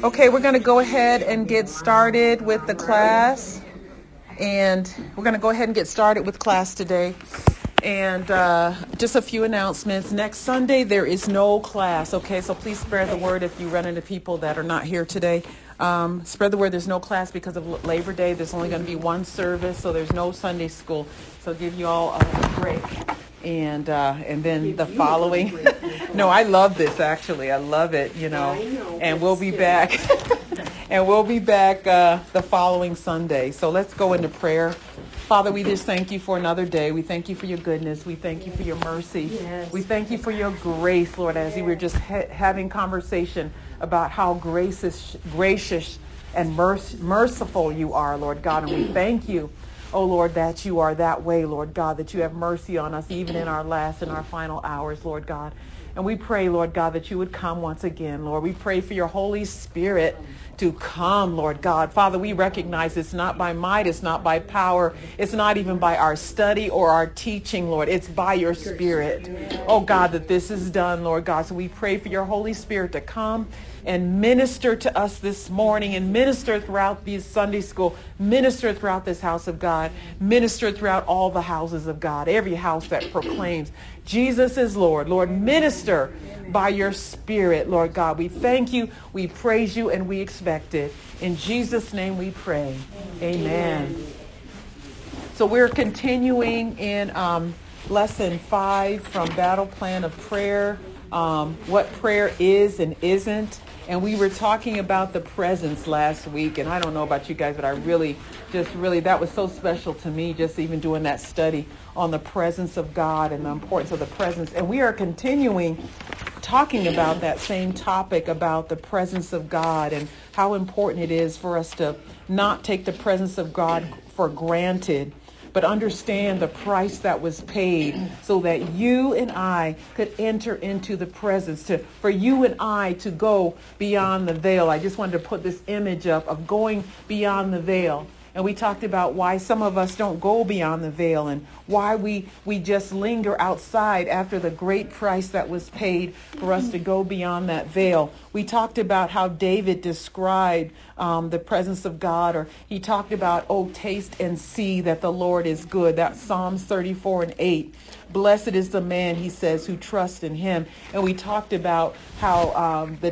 Okay, we're going to go ahead and get started with the class. And we're going to go ahead and get started with class today. And just a few announcements. Next Sunday, there is no class. Okay, so please spread the word if you run into people that are not here today. Spread the word. There's no class because of Labor Day. There's only going to be one service, so there's no Sunday school. So give you all a break. And then the following. No, I love this, actually. I love it, you know. And we'll be back. And we'll be back the following Sunday. So let's go into prayer. Father, we just thank you for another day. We thank you for your goodness. We thank you for your mercy. Yes. We thank you for your grace, Lord, as we were just having conversation about how gracious and merciful you are, Lord God. And we thank you, oh Lord, that you are that way, Lord God, that you have mercy on us even in our last and our final hours, Lord God. And we pray, Lord God, that you would come once again, Lord. We pray for your Holy Spirit to come, Lord God. Father, we recognize it's not by might, it's not by power, it's not even by our study or our teaching, Lord. It's by your Spirit, oh God, that this is done, Lord God. So we pray for your Holy Spirit to come and minister to us this morning and minister throughout this Sunday school, minister throughout this house of God, minister throughout all the houses of God, every house that proclaims Jesus is Lord. Lord, minister by your Spirit, Lord God. We thank you, we praise you, and we expect it. In Jesus' name we pray. Amen. So we're continuing in lesson 5 from Battle Plan of Prayer, what prayer is and isn't. And we were talking about the presence last week. And I don't know about you guys, but I really, that was so special to me, just even doing that study on the presence of God and the importance of the presence. And we are continuing talking about that same topic about the presence of God and how important it is for us to not take the presence of God for granted, but understand the price that was paid so that you and I could enter into the presence, for you and I to go beyond the veil. I just wanted to put this image up of going beyond the veil. And we talked about why some of us don't go beyond the veil and why we just linger outside after the great price that was paid for us to go beyond that veil. We talked about how David described the presence of God, or he talked about, oh, taste and see that the Lord is good. That's Psalms 34:8. Blessed is the man, he says, who trusts in him. And we talked about how the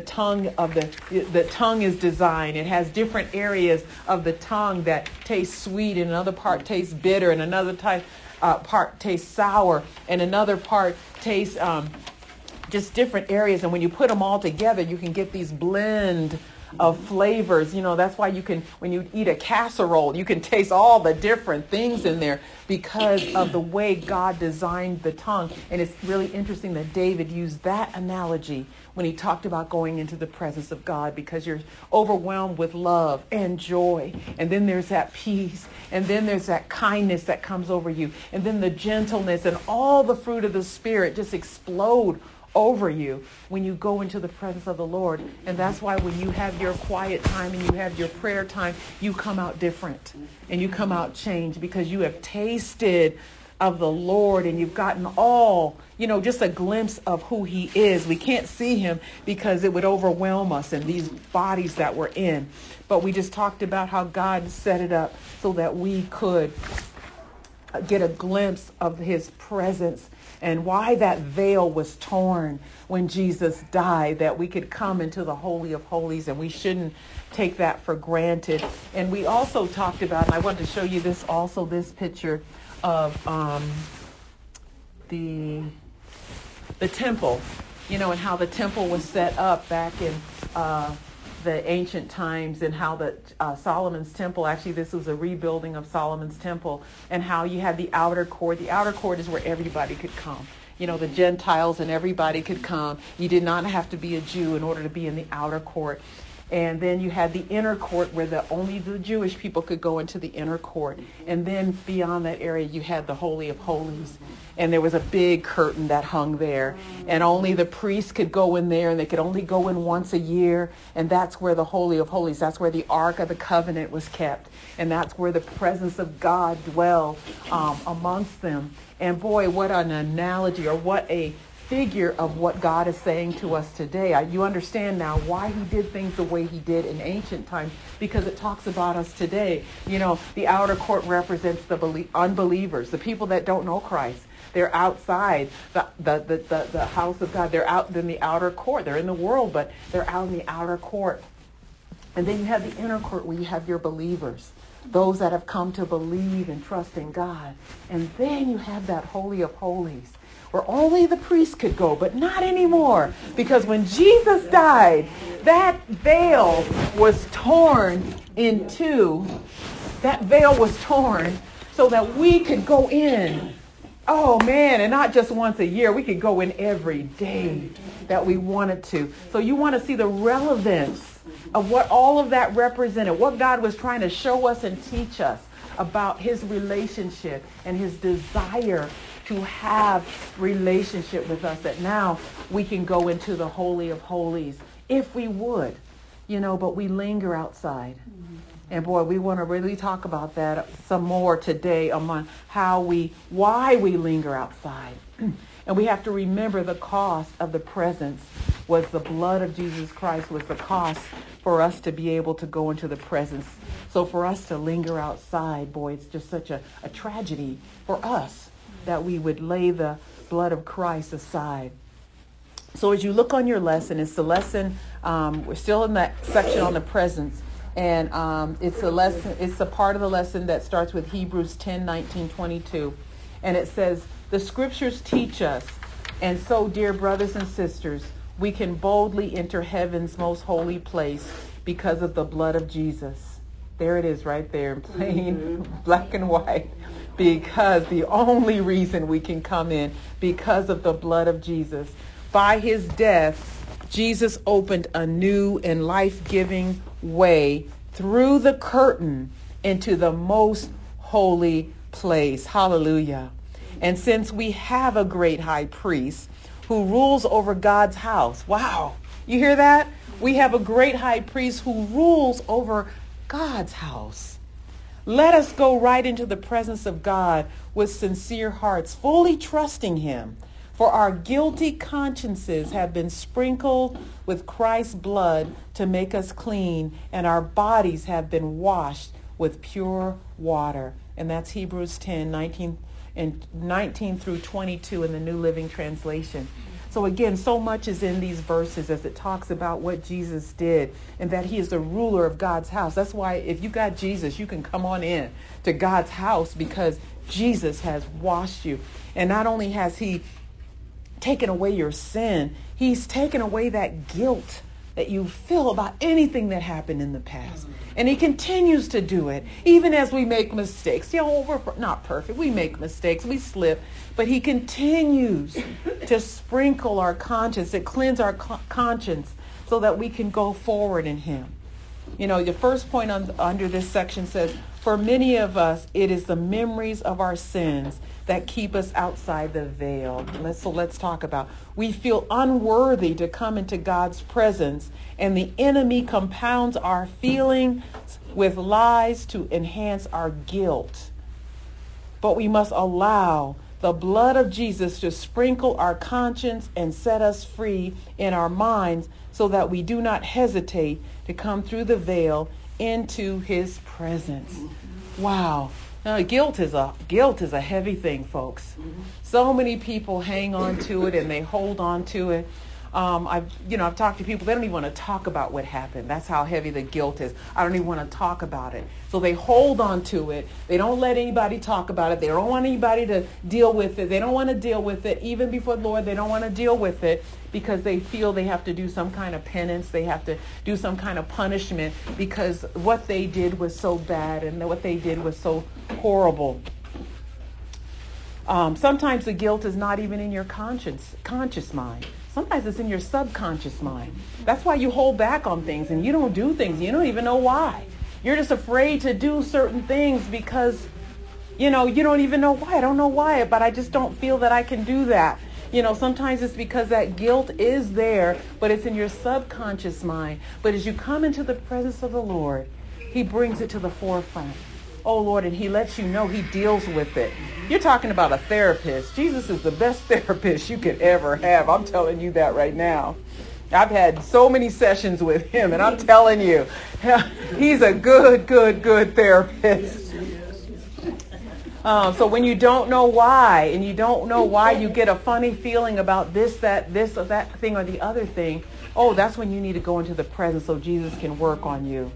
tongue is designed. It has different areas of the tongue that taste sweet, and another part tastes bitter, and another part tastes sour, and another part tastes just different areas. And when you put them all together, you can get these blend of flavors. You know, that's why you can, when you eat a casserole, you can taste all the different things in there because of the way God designed the tongue. And it's really interesting that David used that analogy when he talked about going into the presence of God, because you're overwhelmed with love and joy. And then there's that peace. And then there's that kindness that comes over you. And then the gentleness and all the fruit of the Spirit just explode over you when you go into the presence of the Lord. And that's why when you have your quiet time and you have your prayer time, you come out different and you come out changed, because you have tasted of the Lord and you've gotten all, just a glimpse of who he is. We can't see him because it would overwhelm us in these bodies that we're in. But we just talked about how God set it up so that we could get a glimpse of his presence, and why that veil was torn when Jesus died, that we could come into the Holy of Holies, and we shouldn't take that for granted. And we also talked about, and I want to show you this picture of the temple, and how the temple was set up back in the ancient times, and how the Solomon's temple, actually this was a rebuilding of Solomon's temple, and how you had the outer court. The outer court is where everybody could come. The Gentiles and everybody could come. You did not have to be a Jew in order to be in the outer court. And then you had the inner court where only the Jewish people could go into the inner court. And then beyond that area, you had the Holy of Holies. And there was a big curtain that hung there. And only the priests could go in there, and they could only go in once a year. And that's where the Holy of Holies, that's where the Ark of the Covenant was kept. And that's where the presence of God dwelled amongst them. And boy, what an analogy, or what a figure of what God is saying to us today. You understand now why he did things the way he did in ancient times, because it talks about us today. You know, the outer court represents the unbelievers, the people that don't know Christ. They're outside the house of God. They're out in the outer court. They're in the world, but they're out in the outer court. And then you have the inner court where you have your believers, those that have come to believe and trust in God. And then you have that Holy of Holies, where only the priest could go, but not anymore. Because when Jesus died, that veil was torn in two. That veil was torn so that we could go in. Oh, man, and not just once a year. We could go in every day that we wanted to. So you want to see the relevance of what all of that represented, what God was trying to show us and teach us about his relationship and his desire to have relationship with us, that now we can go into the Holy of Holies if we would, you know, but we linger outside. And boy, we want to really talk about that some more today on why we linger outside. And we have to remember the cost of the presence was the blood of Jesus Christ, was the cost for us to be able to go into the presence. So for us to linger outside, boy, it's just such a tragedy for us that we would lay the blood of Christ aside. So as you look on your lesson, it's the lesson, we're still in that section on the presence. And it's a lesson. It's a part of the lesson that starts with Hebrews 10:19-22. And it says, the scriptures teach us, and so, dear brothers and sisters, we can boldly enter heaven's most holy place because of the blood of Jesus. There it is right there in plain black and white. Because the only reason we can come in, because of the blood of Jesus. By his death, Jesus opened a new and life-giving way through the curtain into the most holy place. Hallelujah. And since we have a great high priest who rules over God's house. Wow. You hear that? We have a great high priest who rules over God's house. Let us go right into the presence of God with sincere hearts, fully trusting him. For our guilty consciences have been sprinkled with Christ's blood to make us clean, and our bodies have been washed with pure water. And that's Hebrews 10:19 through 22 in the New Living Translation. So again, so much is in these verses as it talks about what Jesus did and that he is the ruler of God's house. That's why if you got Jesus, you can come on in to God's house because Jesus has washed you. And not only has he taken away your sin, he's taken away that guilt that you feel about anything that happened in the past. And he continues to do it, even as we make mistakes. You know, we're not perfect. We make mistakes. We slip. But he continues to sprinkle our conscience, to cleanse our conscience so that we can go forward in him. You know, the first point under this section says, for many of us, it is the memories of our sins that keep us outside the veil. So let's talk about, we feel unworthy to come into God's presence, and the enemy compounds our feelings with lies to enhance our guilt. But we must allow the blood of Jesus to sprinkle our conscience and set us free in our minds so that we do not hesitate to come through the veil into his presence. Wow. Now, guilt is a heavy thing, folks. So many people hang on to it and they hold on to it. I've talked to people, they don't even want to talk about what happened. That's how heavy the guilt is. I don't even want to talk about it. So they hold on to it. They don't let anybody talk about it. They don't want anybody to deal with it. They don't want to deal with it. Even before the Lord, they don't want to deal with it because they feel they have to do some kind of penance. They have to do some kind of punishment because what they did was so bad and what they did was so horrible. Sometimes the guilt is not even in your conscious mind. Sometimes it's in your subconscious mind. That's why you hold back on things and you don't do things. You don't even know why. You're just afraid to do certain things because, you don't even know why. I don't know why, but I just don't feel that I can do that. Sometimes it's because that guilt is there, but it's in your subconscious mind. But as you come into the presence of the Lord, he brings it to the forefront. Oh, Lord, and he lets you know he deals with it. You're talking about a therapist. Jesus is the best therapist you could ever have. I'm telling you that right now. I've had so many sessions with him, and I'm telling you, he's a good therapist. So when you don't know why, and you don't know why you get a funny feeling about this or that thing or the other thing, that's when you need to go into the presence so Jesus can work on you.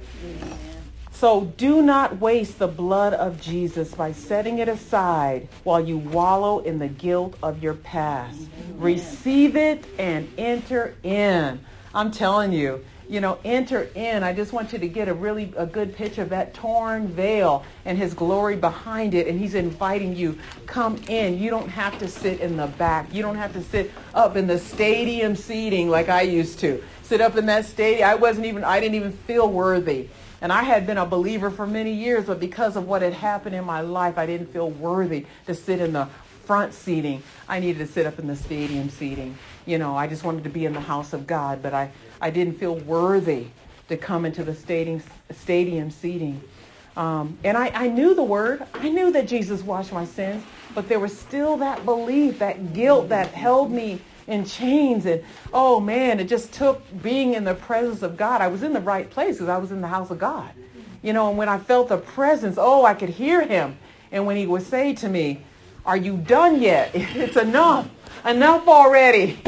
So do not waste the blood of Jesus by setting it aside while you wallow in the guilt of your past. Receive it and enter in. I'm telling you, enter in. I just want you to get a good picture of that torn veil and his glory behind it. And he's inviting you, come in. You don't have to sit in the back. You don't have to sit up in the stadium seating like I used to. Sit up in that stadium. I didn't even feel worthy. And I had been a believer for many years, but because of what had happened in my life, I didn't feel worthy to sit in the front seating. I needed to sit up in the stadium seating. I just wanted to be in the house of God, but I didn't feel worthy to come into the stadium seating. And I knew the word. I knew that Jesus washed my sins, but there was still that belief, that guilt that held me in chains. And it just took being in the presence of God. I was in the right place because I was in the house of God. And when I felt the presence, I could hear him. And when he would say to me, are you done yet? It's enough already.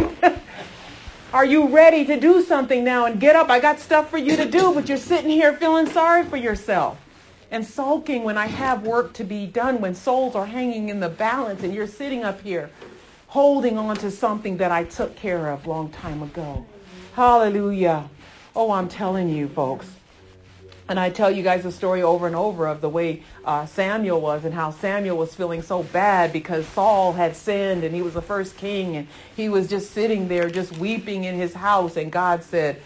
Are you ready to do something now and get up? I got stuff for you to do, but you're sitting here feeling sorry for yourself and sulking when I have work to be done, when souls are hanging in the balance and you're sitting up here holding on to something that I took care of a long time ago. Hallelujah. I'm telling you, folks. And I tell you guys a story over and over of the way Samuel was and how Samuel was feeling so bad because Saul had sinned and he was the first king and he was just sitting there just weeping in his house. And God said,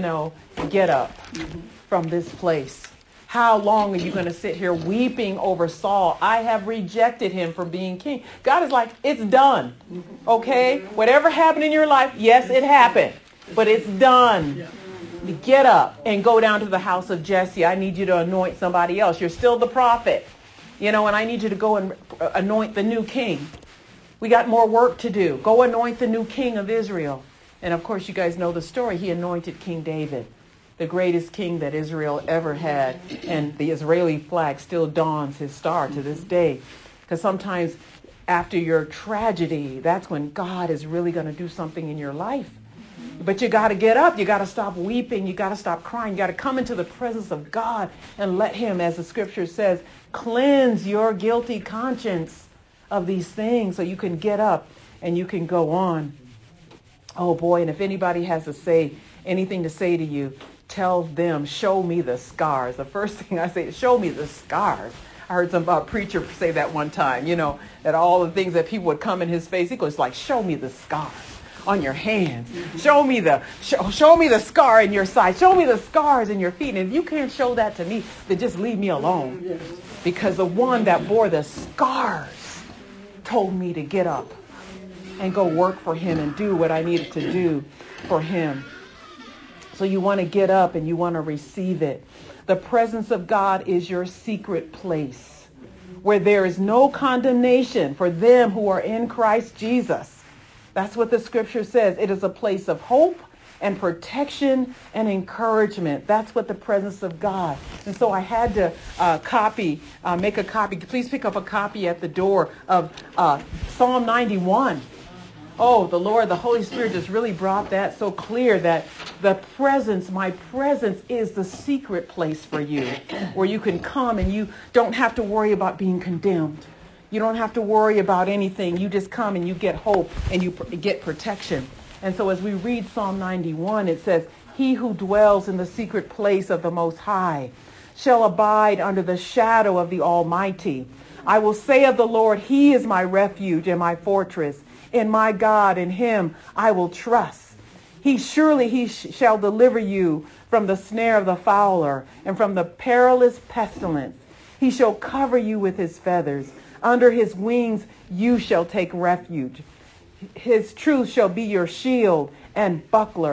get up from this place. How long are you going to sit here weeping over Saul? I have rejected him from being king. God is like, it's done. Okay? Whatever happened in your life, yes, it happened, but it's done. Get up and go down to the house of Jesse. I need you to anoint somebody else. You're still the prophet, and I need you to go and anoint the new king. We got more work to do. Go anoint the new king of Israel. And of course, you guys know the story. He anointed King David, the greatest king that Israel ever had. And the Israeli flag still dawns his star to this day. Because sometimes after your tragedy, that's when God is really going to do something in your life. But you got to get up. You got to stop weeping. You got to stop crying. You got to come into the presence of God and let him, as the scripture says, cleanse your guilty conscience of these things so you can get up and you can go on. Oh boy, and if anybody has anything to say to you, tell them, show me the scars. The first thing I say is, show me the scars. I heard some preacher say that one time, that all the things that people would come in his face, he goes like, show me the scars on your hands. Show me the scar in your side. Show me the scars in your feet. And if you can't show that to me, then just leave me alone. Because the one that bore the scars told me to get up and go work for him and do what I needed to do for him. So you want to get up and you want to receive it. The presence of God is your secret place where there is no condemnation for them who are in Christ Jesus. That's what the scripture says. It is a place of hope and protection and encouragement. That's what the presence of God. And so I had to make a copy. Please pick up a copy at the door of Psalm 91. Oh, the Lord, the Holy Spirit just really brought that so clear that my presence is the secret place for you, where you can come and you don't have to worry about being condemned. You don't have to worry about anything. You just come and you get hope and you get protection. And so as we read Psalm 91, it says, he who dwells in the secret place of the Most High shall abide under the shadow of the Almighty. I will say of the Lord, he is my refuge and my fortress. In my God, in him I will trust. He shall deliver you from the snare of the fowler and from the perilous pestilence. He shall cover you with his feathers. Under his wings you shall take refuge. His truth shall be your shield and buckler.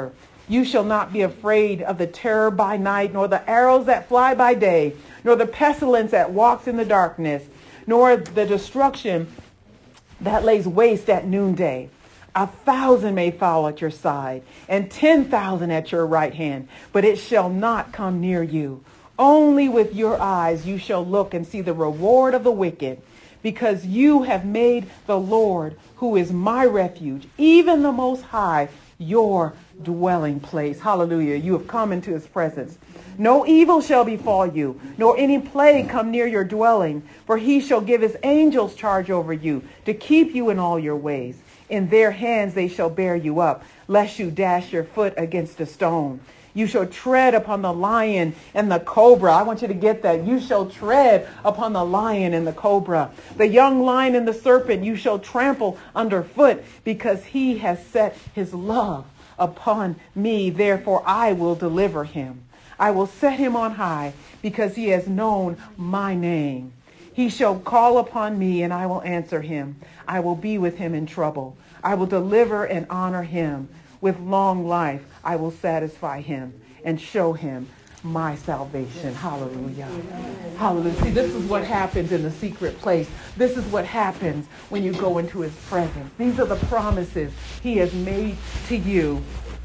You shall not be afraid of the terror by night, nor the arrows that fly by day, nor the pestilence that walks in the darkness, nor the destruction that lays waste at noonday. 1,000 may fall at your side, and 10,000 at your right hand, but it shall not come near you. Only with your eyes you shall look and see the reward of the wicked, because you have made the Lord, who is my refuge, even the Most High, your dwelling place. Hallelujah. You have come into his presence. No evil shall befall you, nor any plague come near your dwelling, for he shall give his angels charge over you to keep you in all your ways. In their hands they shall bear you up, lest you dash your foot against a stone. You shall tread upon the lion and the cobra. I want you to get that. You shall tread upon the lion and the cobra. The young lion and the serpent you shall trample underfoot, because he has set his love upon me. Therefore I will deliver him. I will set him on high, because he has known my name. He shall call upon me, and I will answer him. I will be with him in trouble. I will deliver and honor him. With long life I will satisfy him and show him my salvation. Hallelujah. Hallelujah. See, this is what happens in the secret place. This is what happens when you go into his presence. These are the promises he has made to you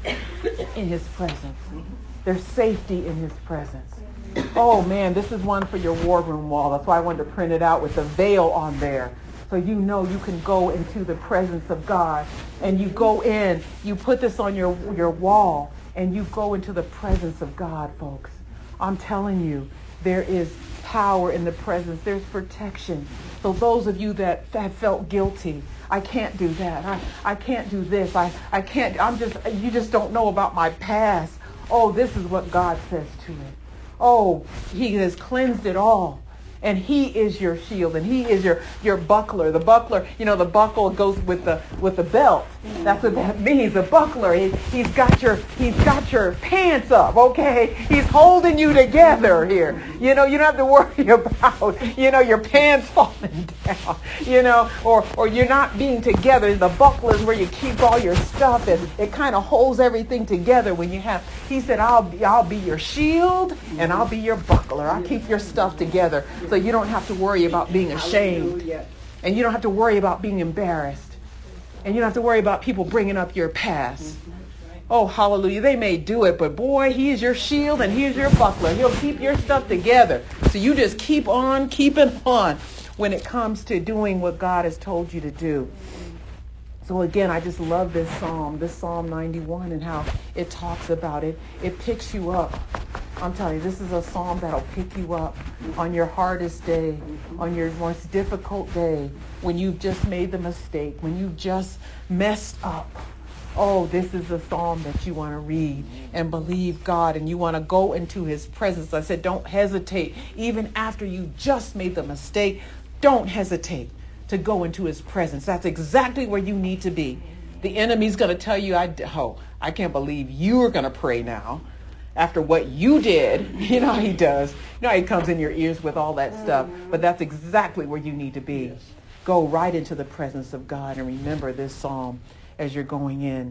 in his presence. There's safety in his presence. Oh man, this is one for your war room wall. That's why I wanted to print it out with the veil on there. So you know you can go into the presence of God. And you go in, you put this on your wall, and you go into the presence of God, folks. I'm telling you, there is power in the presence. There's protection. So those of you that have felt guilty, I can't do that. I can't do this. I can't, you just don't know about my past. Oh, this is what God says to it. Oh, he has cleansed it all. And he is your shield, and he is your buckler. The buckler, the buckle goes with the belt. That's what that means. The buckler. He's got your pants up, okay? He's holding you together here. You don't have to worry about, your pants falling down, or you're not being together. The buckler is where you keep all your stuff, and it kind of holds everything together when you have. He said, I'll be your shield, and I'll be your buckler. I'll keep your stuff together. So you don't have to worry about being ashamed. And you don't have to worry about being embarrassed. And you don't have to worry about people bringing up your past. Oh, hallelujah. They may do it, but boy, he is your shield and he is your buckler. He'll keep your stuff together. So you just keep on keeping on when it comes to doing what God has told you to do. So again, I just love this Psalm 91, and how it talks about it. It picks you up. I'm telling you, this is a psalm that'll pick you up on your hardest day, on your most difficult day, when you've just made the mistake, when you've just messed up. Oh, this is a psalm that you want to read and believe God, and you want to go into his presence. I said, don't hesitate. Even after you just made the mistake, don't hesitate to go into his presence. That's exactly where you need to be. The enemy's going to tell you, I can't believe you're going to pray now after what you did. You know how he does. You know how he comes in your ears with all that stuff. But that's exactly where you need to be. Go right into the presence of God and remember this psalm as you're going in.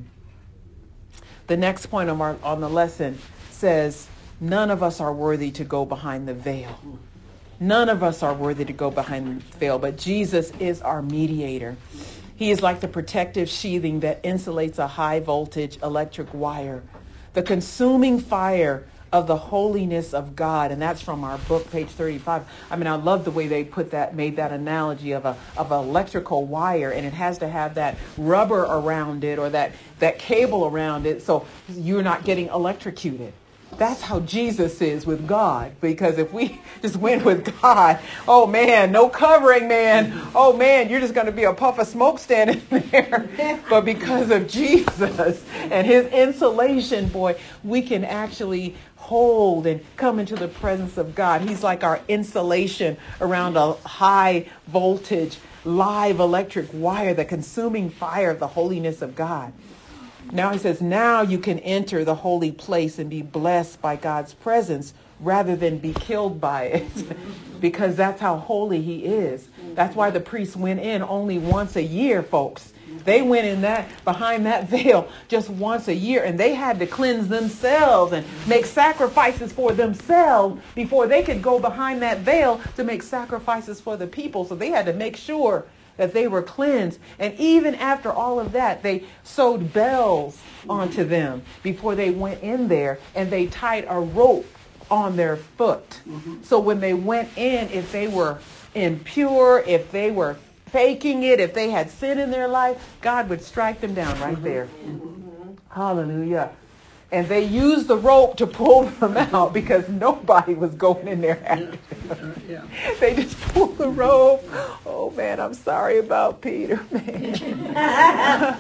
The next point on the lesson says, none of us are worthy to go behind the veil. None of us are worthy to go behind the veil, but Jesus is our mediator. He is like the protective sheathing that insulates a high voltage electric wire. The consuming fire of the holiness of God. And that's from our book, page 35. I mean, I love the way they made that analogy of an electrical wire, and it has to have that rubber around it, or that cable around it, so you're not getting electrocuted. That's how Jesus is with God. Because if we just went with God, oh man, no covering, man. Oh man, you're just going to be a puff of smoke standing there. But because of Jesus and his insulation, boy, we can actually hold and come into the presence of God. He's like our insulation around a high voltage, live electric wire, the consuming fire of the holiness of God. Now he says, now you can enter the holy place and be blessed by God's presence rather than be killed by it, because that's how holy he is. That's why the priests went in only once a year, folks. They went in behind that veil just once a year, and they had to cleanse themselves and make sacrifices for themselves before they could go behind that veil to make sacrifices for the people. So they had to make sure that they were cleansed. And even after all of that, they sewed bells onto them before they went in there, and they tied a rope on their foot. So when they went in, if they were impure, if they were faking it, if they had sin in their life, God would strike them down right there. Hallelujah. And they used the rope to pull them out because nobody was going in there after them. They just pulled the rope. Oh, man, I'm sorry about Peter, man.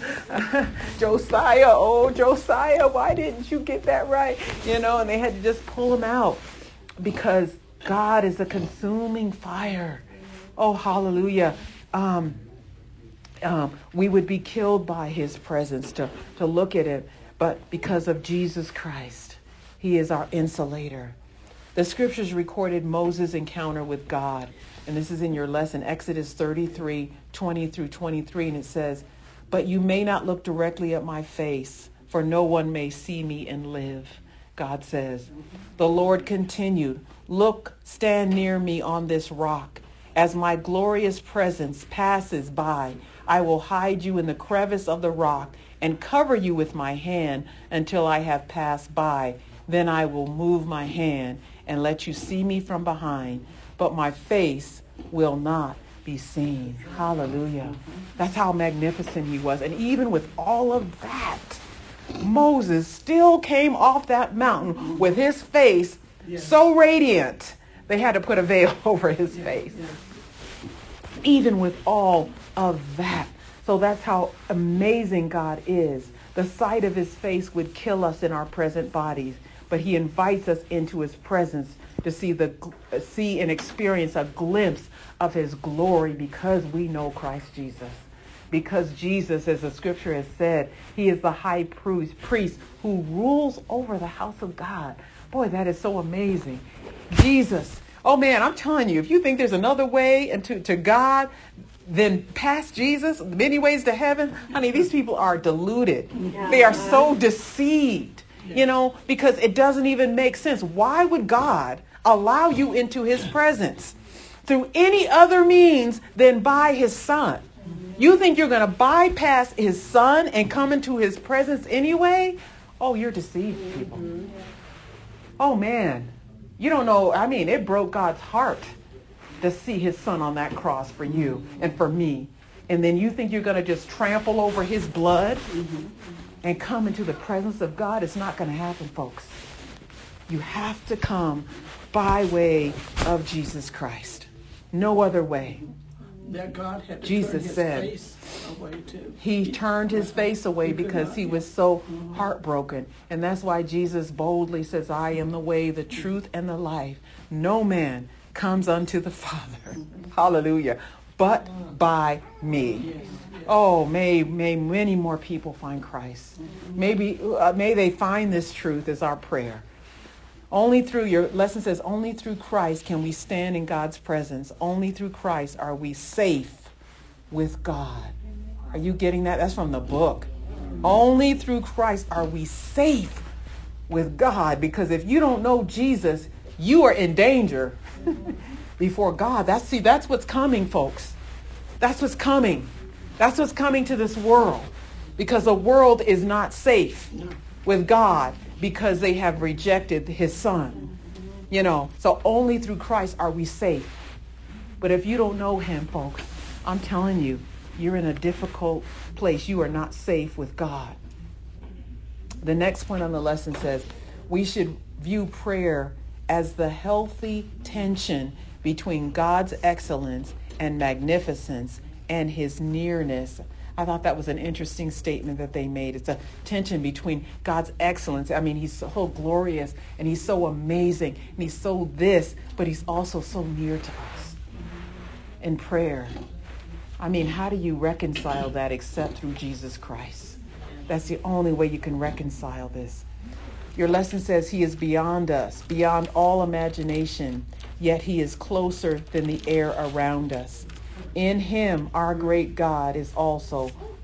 Josiah, why didn't you get that right? And they had to just pull him out because God is a consuming fire. Oh, hallelujah. We would be killed by his presence to look at it. But because of Jesus Christ, he is our insulator. The scriptures recorded Moses' encounter with God. And this is in your lesson, Exodus 33, 20 through 23. And it says, "But you may not look directly at my face, for no one may see me and live." God says. The Lord continued, "Look, stand near me on this rock. As my glorious presence passes by, I will hide you in the crevice of the rock and cover you with my hand until I have passed by. Then I will move my hand and let you see me from behind, but my face will not be seen." Hallelujah. That's how magnificent he was. And even with all of that, Moses still came off that mountain with his face so radiant, they had to put a veil over his face. Even with all of that. So that's how amazing God is. The sight of his face would kill us in our present bodies, but he invites us into his presence to see and experience a glimpse of his glory because we know Christ Jesus. Because Jesus, as the scripture has said, he is the high priest who rules over the house of God. Boy, that is so amazing. Jesus. Oh man, I'm telling you, if you think there's another way to God than past Jesus, many ways to heaven, honey, these people are deluded. They are so deceived, because it doesn't even make sense. Why would God allow you into his presence through any other means than by his son? You think you're going to bypass his son and come into his presence anyway? Oh, you're deceived, people. Oh, man. You don't know. I mean, it broke God's heart to see his son on that cross for you and for me. And then you think you're going to just trample over his blood and come into the presence of God? It's not going to happen, folks. You have to come by way of Jesus Christ. No other way. That God had to Jesus turn his said face away too. He turned his face away because he was so heartbroken. And that's why Jesus boldly says, "I am the way, the truth, and the life. No man comes unto the Father." Hallelujah. But by me. Oh, may many more people find Christ. May they find this truth is our prayer. Only through, your lesson says, only through Christ can we stand in God's presence. Only through Christ are we safe with God. Are you getting that? That's from the book. Only through Christ are we safe with God. Because if you don't know Jesus, you are in danger before God. That's what's coming, folks. That's what's coming. That's what's coming to this world. Because the world is not safe with God because they have rejected his son. So only through Christ are we safe. But if you don't know him, folks, I'm telling you, you're in a difficult place. You are not safe with God. The next point on the lesson says, we should view prayer as the healthy tension between God's excellence and magnificence and his nearness. I thought that was an interesting statement that they made. It's a tension between God's excellence. I mean, he's so glorious and he's so amazing and he's so this, but he's also so near to us. In prayer, I mean, how do you reconcile that except through Jesus Christ? That's the only way you can reconcile this. Your lesson says he is beyond us, beyond all imagination, yet he is closer than the air around us. In him, our great God is also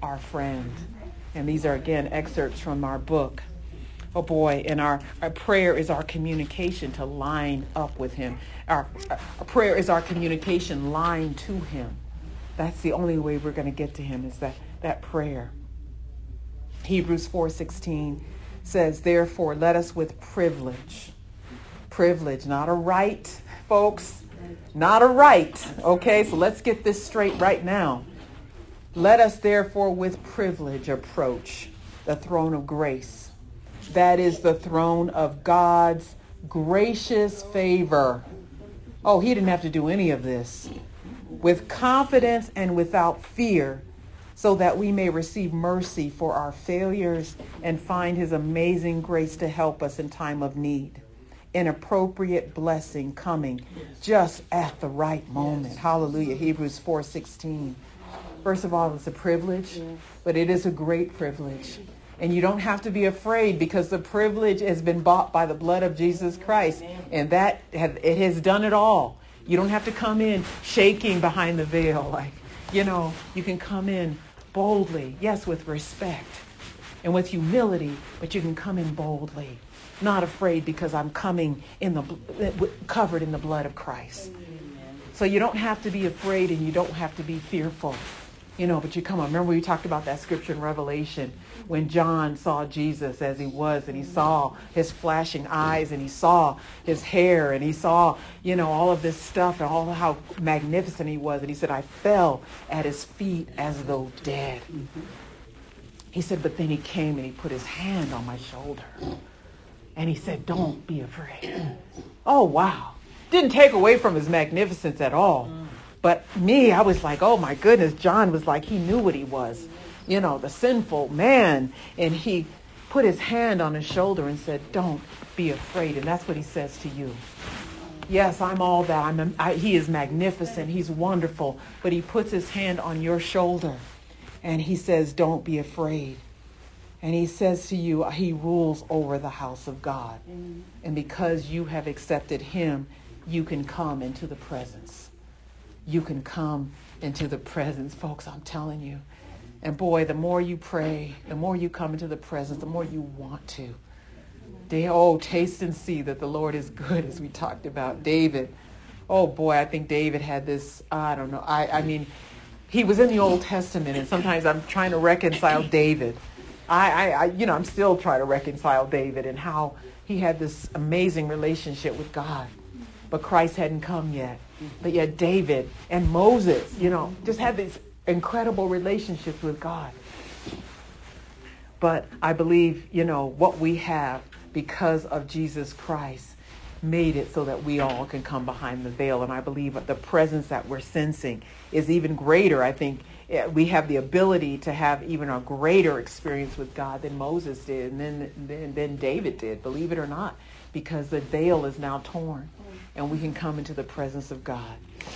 our friend. And these are, again, excerpts from our book. Oh boy, and our prayer is our communication to line up with him. Our prayer is our communication line to him. That's the only way we're going to get to him, is that prayer. Hebrews 4:16 says, therefore, let us with privilege, not a right, folks, not a right. Okay, so let's get this straight right now. Let us therefore with privilege approach the throne of grace. That is the throne of God's gracious favor. Oh, he didn't have to do any of this. With confidence and without fear, so that we may receive mercy for our failures and find his amazing grace to help us in time of need. An appropriate blessing coming just at the right moment. Hallelujah. Hebrews 4:16. First of all, it's a privilege, but it is a great privilege. And you don't have to be afraid, because the privilege has been bought by the blood of Jesus Christ. And it has done it all. You don't have to come in shaking behind the veil. You can come in boldly, yes, with respect and with humility, but you can come in boldly, not afraid, because I'm coming covered in the blood of Christ. So you don't have to be afraid, and you don't have to be fearful. But you come on. Remember we talked about that scripture in Revelation when John saw Jesus as he was, and he saw his flashing eyes, and he saw his hair, and he saw, all of this stuff, and all how magnificent he was. And he said, I fell at his feet as though dead. He said, but then he came and he put his hand on my shoulder. And he said, don't be afraid. Oh, wow. Didn't take away from his magnificence at all. But me, I was like, oh my goodness, John was like, he knew what he was, the sinful man. And he put his hand on his shoulder and said, don't be afraid. And that's what he says to you. Yes, I'm all that. He is magnificent. He's wonderful. But he puts his hand on your shoulder and he says, don't be afraid. And he says to you, he rules over the house of God. And because you have accepted him, you can come into the presence. You can come into the presence, folks, I'm telling you. And boy, the more you pray, the more you come into the presence, the more you want to. Taste and see that the Lord is good, as we talked about. David, oh boy, I think David had this, I don't know. I mean, he was in the Old Testament, and sometimes I'm trying to reconcile David. I'm still trying to reconcile David and how he had this amazing relationship with God. But Christ hadn't come yet. But yet David and Moses, just had these incredible relationships with God. But I believe, what we have because of Jesus Christ made it so that we all can come behind the veil. And I believe that the presence that we're sensing is even greater. I think we have the ability to have even a greater experience with God than Moses did and then David did, believe it or not, because the veil is now torn. And we can come into the presence of God.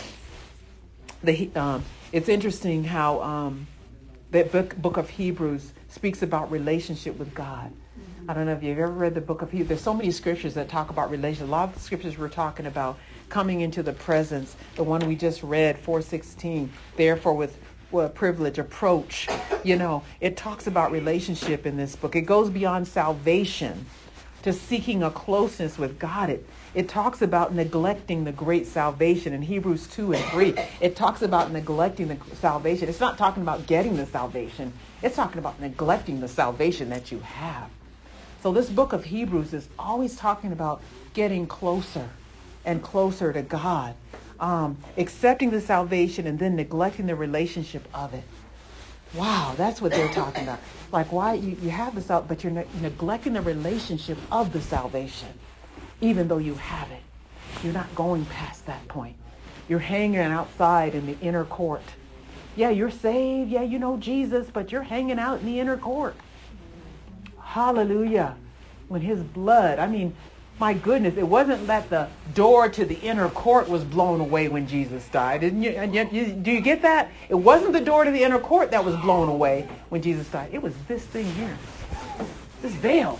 It's interesting how the book of Hebrews speaks about relationship with God. I don't know if you've ever read the book of Hebrews. There's so many scriptures that talk about relationship. A lot of the scriptures we're talking about coming into the presence. The one we just read, 4:16, therefore with privilege, approach. It talks about relationship in this book. It goes beyond salvation to seeking a closeness with God. It talks about neglecting the great salvation in Hebrews 2 and 3. It talks about neglecting the salvation. It's not talking about getting the salvation. It's talking about neglecting the salvation that you have. So this book of Hebrews is always talking about getting closer and closer to God, accepting the salvation and then neglecting the relationship of it. Wow, that's what they're talking about. Like, why you have this out, but you're neglecting the relationship of the salvation, even though you have it. You're not going past that point. You're hanging outside in the inner court. Yeah, you're saved. Yeah, you know Jesus, but you're hanging out in the inner court. Hallelujah. When his blood, my goodness, it wasn't that the door to the inner court was blown away when Jesus died. Do you get that? It wasn't the door to the inner court that was blown away when Jesus died. It was this thing here. This veil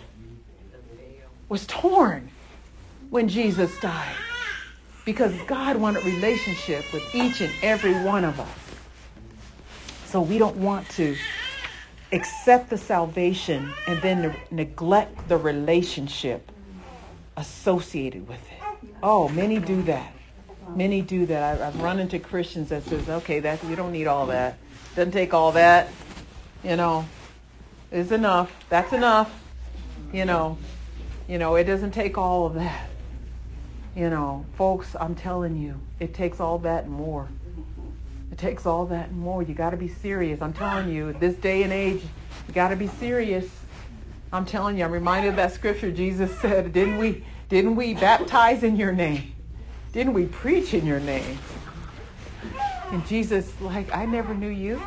was torn when Jesus died, because God wanted relationship with each and every one of us. So we don't want to accept the salvation and then neglect the relationship associated with it. Oh, many do that. Many do that. I've run into Christians that says, okay, that you don't need all that. Doesn't take all that. Is enough. That's enough. It doesn't take all of that. Folks, I'm telling you, it takes all that and more. It takes all that and more. You got to be serious. I'm telling you, this day and age, you got to be serious. I'm telling you, I'm reminded of that scripture Jesus said, didn't we baptize in your name? Didn't we preach in your name? And Jesus, I never knew you.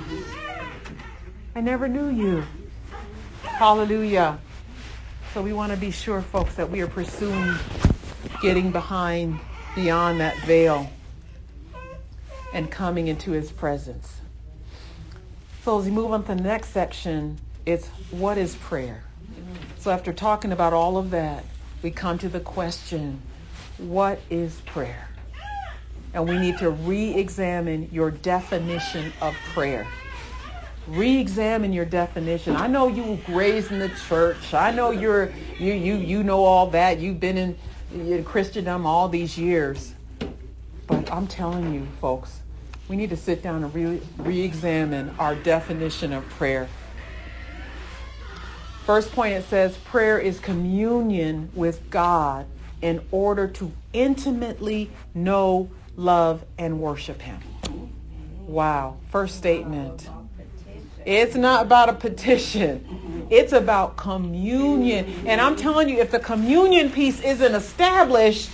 I never knew you. Hallelujah. So we want to be sure, folks, that we are pursuing getting beyond that veil and coming into his presence. So as we move on to the next section, it's what is prayer? So after talking about all of that, we come to the question, what is prayer? And we need to re-examine your definition of prayer. Re-examine your definition. I know you were raised in the church. I know you know all that. You've been in Christendom all these years. But I'm telling you, folks, we need to sit down and re-examine our definition of prayer. First point, it says prayer is communion with God in order to intimately know, love, and worship him. Wow. First statement. It's not about a petition. It's about communion. And I'm telling you, if the communion piece isn't established,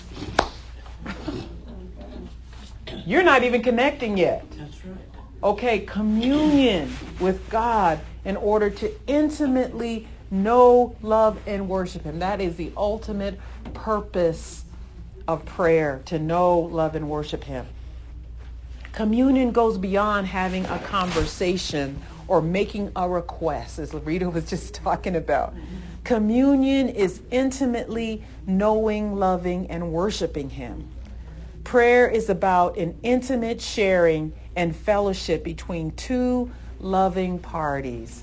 you're not even connecting yet. That's right. Okay, communion with God in order to intimately know, love, and worship him. That is the ultimate purpose of prayer, to know, love, and worship him. Communion goes beyond having a conversation or making a request, as Rita was just talking about. Communion is intimately knowing, loving, and worshiping him. Prayer is about an intimate sharing and fellowship between two loving parties.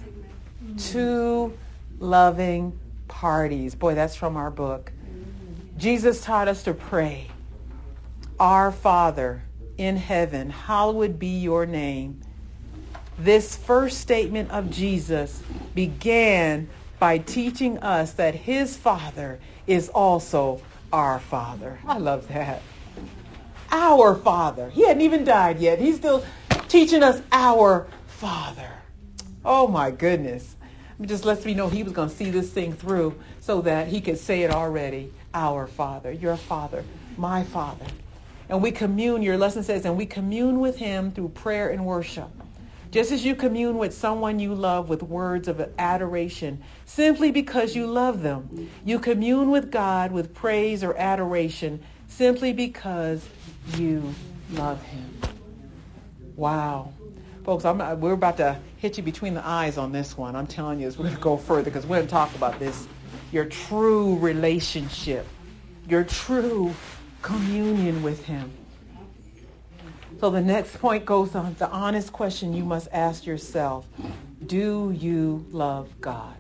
Two loving parties. Boy, that's from our book. Jesus taught us to pray, Our Father in heaven, hallowed be your name. This first statement of Jesus began by teaching us that his Father is also our Father. I love that. Our Father. He hadn't even died yet. He's still teaching us our Father. Oh my goodness. It just lets me know he was going to see this thing through so that he could say it already. Our Father, your Father, my Father. And we commune, your lesson says, and we commune with him through prayer and worship. Just as you commune with someone you love with words of adoration, simply because you love them. You commune with God with praise or adoration simply because you love him. Wow. Folks, we're about to hit you between the eyes on this one. I'm telling you, we're going to go further because we're going to talk about this. Your true relationship, your true communion with him. So the next point goes on, the honest question you must ask yourself. Do you love God?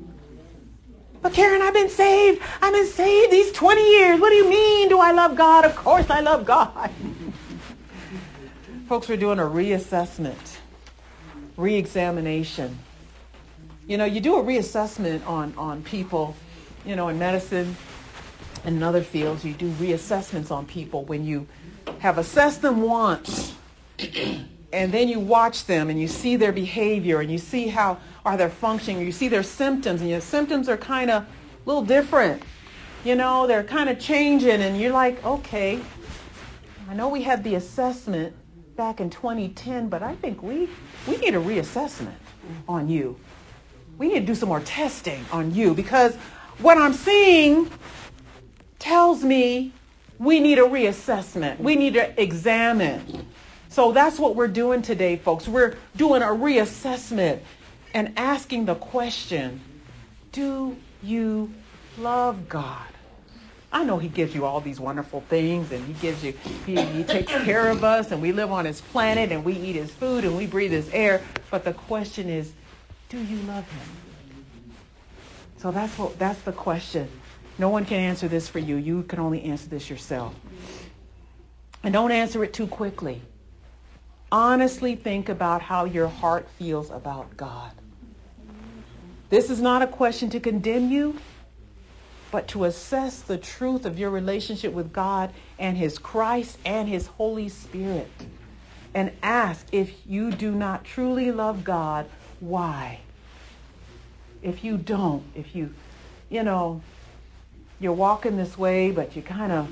But Karen, I've been saved these 20 years. What do you mean, do I love God? Of course I love God. Folks, we're doing a reassessment, reexamination. You do a reassessment on people, in medicine and in other fields. You do reassessments on people when you have assessed them once and then you watch them and you see their behavior and you see how are they functioning. You see their symptoms, and your symptoms are kind of a little different. They're kind of changing, and you're like, okay, I know we had the assessment back in 2010, but I think we need a reassessment on you. We need to do some more testing on you, because what I'm seeing tells me we need a reassessment. We need to examine. So that's what we're doing today, folks. We're doing a reassessment and asking the question, do you love God? I know he gives you all these wonderful things, and he takes care of us, and we live on his planet, and we eat his food, and we breathe his air. But the question is, do you love him? So that's the question. No one can answer this for you. You can only answer this yourself. And don't answer it too quickly. Honestly think about how your heart feels about God. This is not a question to condemn you, but to assess the truth of your relationship with God and his Christ and his Holy Spirit. And ask, if you do not truly love God, why? If you don't, if you're walking this way, but you kind of,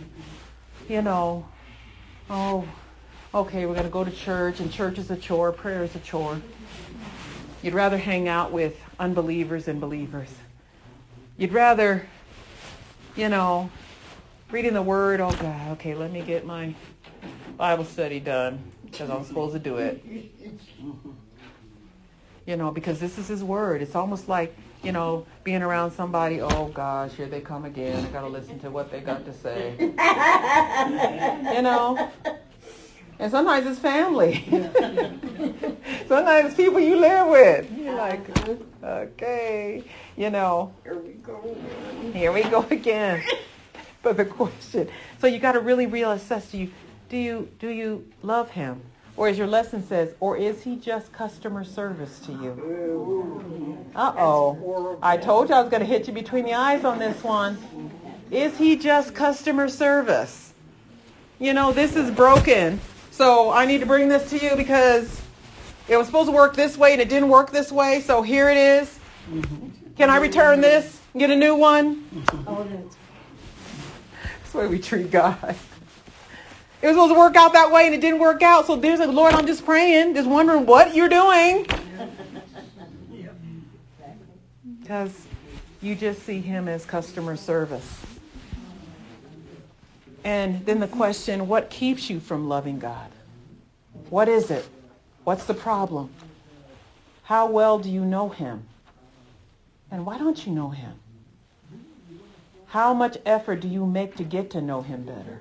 okay, we're going to go to church, and church is a chore, prayer is a chore. You'd rather hang out with unbelievers than believers. You'd rather, reading the Word, oh God, okay, let me get my Bible study done because I'm supposed to do it. Because this is his Word. It's almost like, being around somebody, oh gosh, here they come again. I got to listen to what they got to say. And sometimes it's family. Sometimes it's people you live with. You're like, okay, Here we go again. But the question, so you got to really reassess, do you love him? Or as your lesson says, or is he just customer service to you? Uh-oh. I told you I was going to hit you between the eyes on this one. Is he just customer service? This is broken. So I need to bring this to you because it was supposed to work this way and it didn't work this way. So here it is. Can I return this? Get a new one? That's the way we treat God. It was supposed to work out that way and it didn't work out. So there's a Lord, I'm just praying, just wondering what you're doing. Because you just see him as customer service. And then the question, what keeps you from loving God? What is it? What's the problem? How well do you know him? And why don't you know him? How much effort do you make to get to know him better?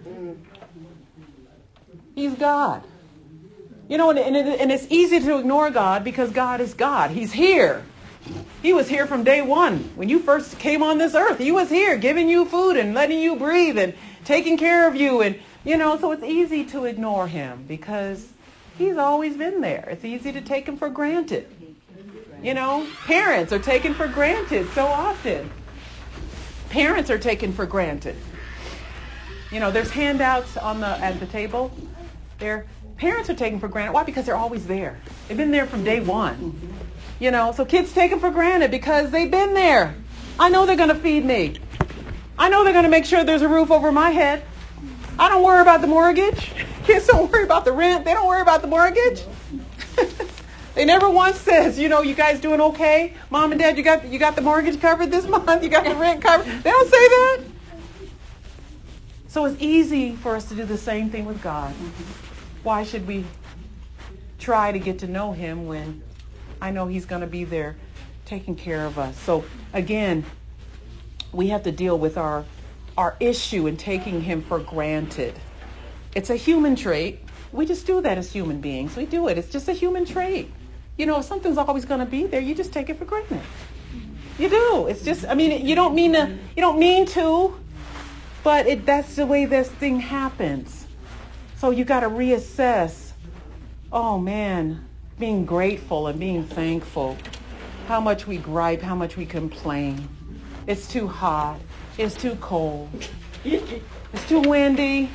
He's God. And it's easy to ignore God because God is God. He's here. He was here from day one. When you first came on this earth, he was here giving you food and letting you breathe and taking care of you. And, so it's easy to ignore him because he's always been there. It's easy to take him for granted. Parents are taken for granted so often. Parents are taken for granted. There's handouts at the table. Parents are taken for granted. Why? Because they're always there. They've been there from day one. So kids take them for granted because they've been there. I know they're going to feed me. I know they're going to make sure there's a roof over my head. I don't worry about the mortgage. Kids don't worry about the rent. They don't worry about the mortgage. They never once says, you guys doing okay? Mom and Dad, you got the mortgage covered this month? You got the rent covered? They don't say that. So it's easy for us to do the same thing with God. Why should we try to get to know him when I know he's going to be there taking care of us? So again, we have to deal with our issue in taking him for granted. It's a human trait. We just do that as human beings. We do it. It's just a human trait. If something's always going to be there, you just take it for granted. You do. It's just, you don't mean to, but that's the way this thing happens. So you got to reassess, oh man, being grateful and being thankful, how much we gripe, how much we complain. It's too hot. It's too cold. It's too windy.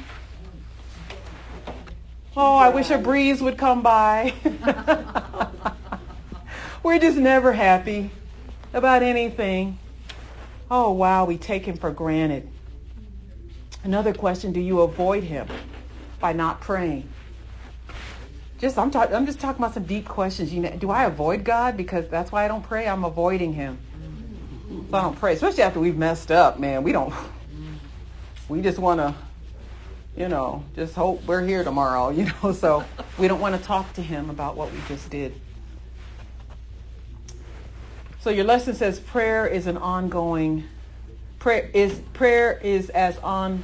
Oh, I wish a breeze would come by. We're just never happy about anything. Oh, wow, we take him for granted. Another question, do you avoid him by not praying? I'm just talking about some deep questions. Do I avoid God because that's why I don't pray? I'm avoiding him. So I don't pray, especially after we've messed up, man. We just want to, just hope we're here tomorrow, so we don't want to talk to him about what we just did. So your lesson says prayer is an ongoing Prayer is as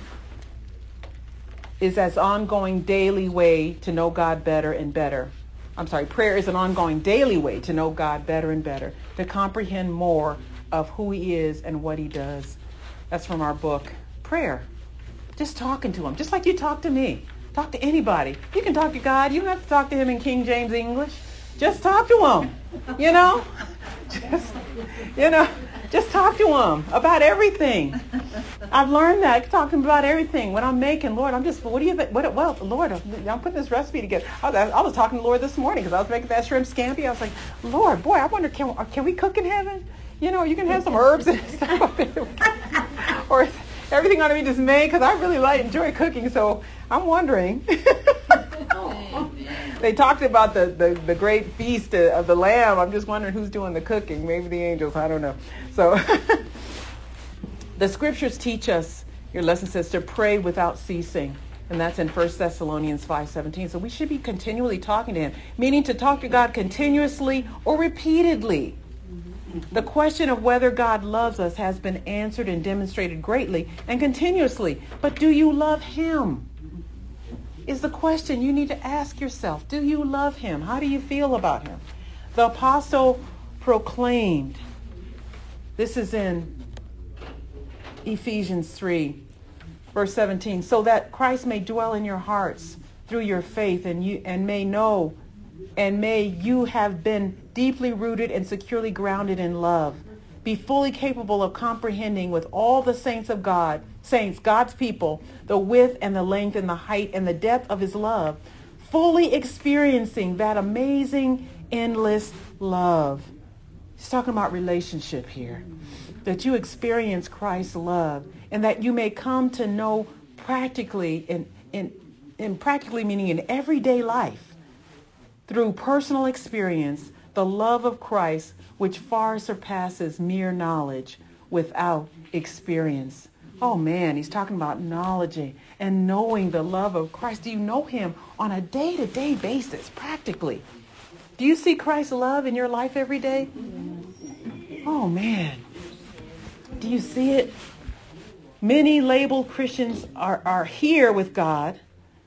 ongoing daily way to know God better and better. Prayer is an ongoing daily way to know God better and better, to comprehend more of who he is and what he does. That's from our book, Prayer. Just talking to him, just like you talk to me. Talk to anybody. You can talk to God. You don't have to talk to him in King James English. Just talk to him, you know? Just talk to him about everything. I've learned that. I can talk to him about everything. When I'm making, Lord, what do you think? Well, Lord, I'm putting this recipe together. I was talking to the Lord this morning because I was making that shrimp scampi. I was like, Lord, boy, I wonder, can we cook in heaven? You know, you can have some herbs and stuff up there. Or is everything ought to be just made? Because I really enjoy cooking, so I'm wondering. They talked about the great feast of the Lamb. I'm just wondering who's doing the cooking. Maybe the angels. I don't know. So the scriptures teach us, your lesson says, to pray without ceasing. And that's in 1 Thessalonians 5:17. So we should be continually talking to him, meaning to talk to God continuously or repeatedly. The question of whether God loves us has been answered and demonstrated greatly and continuously. But do you love him? Is the question you need to ask yourself. Do you love him? How do you feel about him? The apostle proclaimed, this is in Ephesians 3, verse 17, so that Christ may dwell in your hearts through your faith, and may you have been deeply rooted and securely grounded in love. Be fully capable of comprehending with all the saints, God's people, the width and the length and the height and the depth of his love, fully experiencing that amazing, endless love. He's talking about relationship here. That you experience Christ's love and that you may come to know practically, in practically meaning in everyday life, through personal experience, the love of Christ, which far surpasses mere knowledge without experience. Oh man, he's talking about knowledge and knowing the love of Christ. Do you know him on a day-to-day basis, practically? Do you see Christ's love in your life every day? Oh man, do you see it? Many labeled Christians are here with God,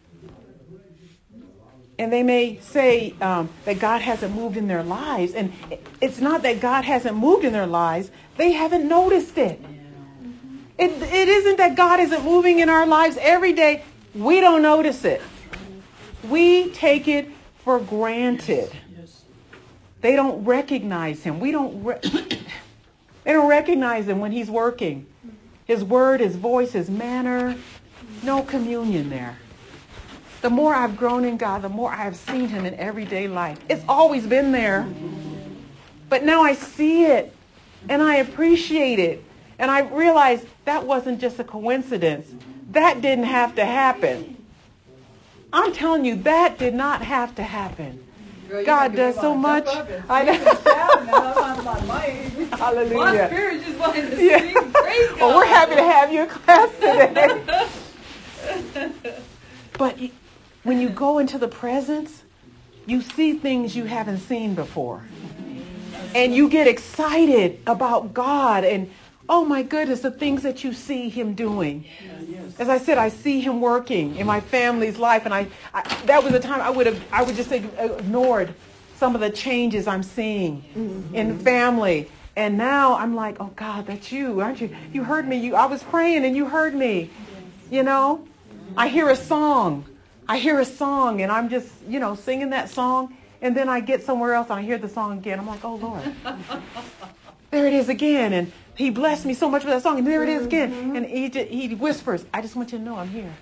and they may say that God hasn't moved in their lives. And it's not that God hasn't moved in their lives. They haven't noticed it. It isn't that God isn't moving in our lives every day. We don't notice it. We take it for granted. They don't recognize him. They don't recognize him when he's working. His word, his voice, his manner. No communion there. The more I've grown in God, the more I have seen him in everyday life. It's always been there. But now I see it and I appreciate it. And I realize that wasn't just a coincidence. That didn't have to happen. I'm telling you, that did not have to happen. Girl, God does so much. I know. Hallelujah. My spirit just wanted to sing. Praise God. Well, we're happy to have you in class today. But when you go into the presence, you see things you haven't seen before. And you get excited about God and, oh my goodness, the things that you see him doing. As I said, I see him working in my family's life. And I that was a time I would just ignored some of the changes I'm seeing in family. And now I'm like, oh God, that's you, aren't you? You heard me. I was praying and you heard me. You know, I hear a song and I'm just, singing that song. And then I get somewhere else and I hear the song again. I'm like, oh Lord, there it is again. And he blessed me so much for that song. And there it is again. And he whispers, I just want you to know I'm here.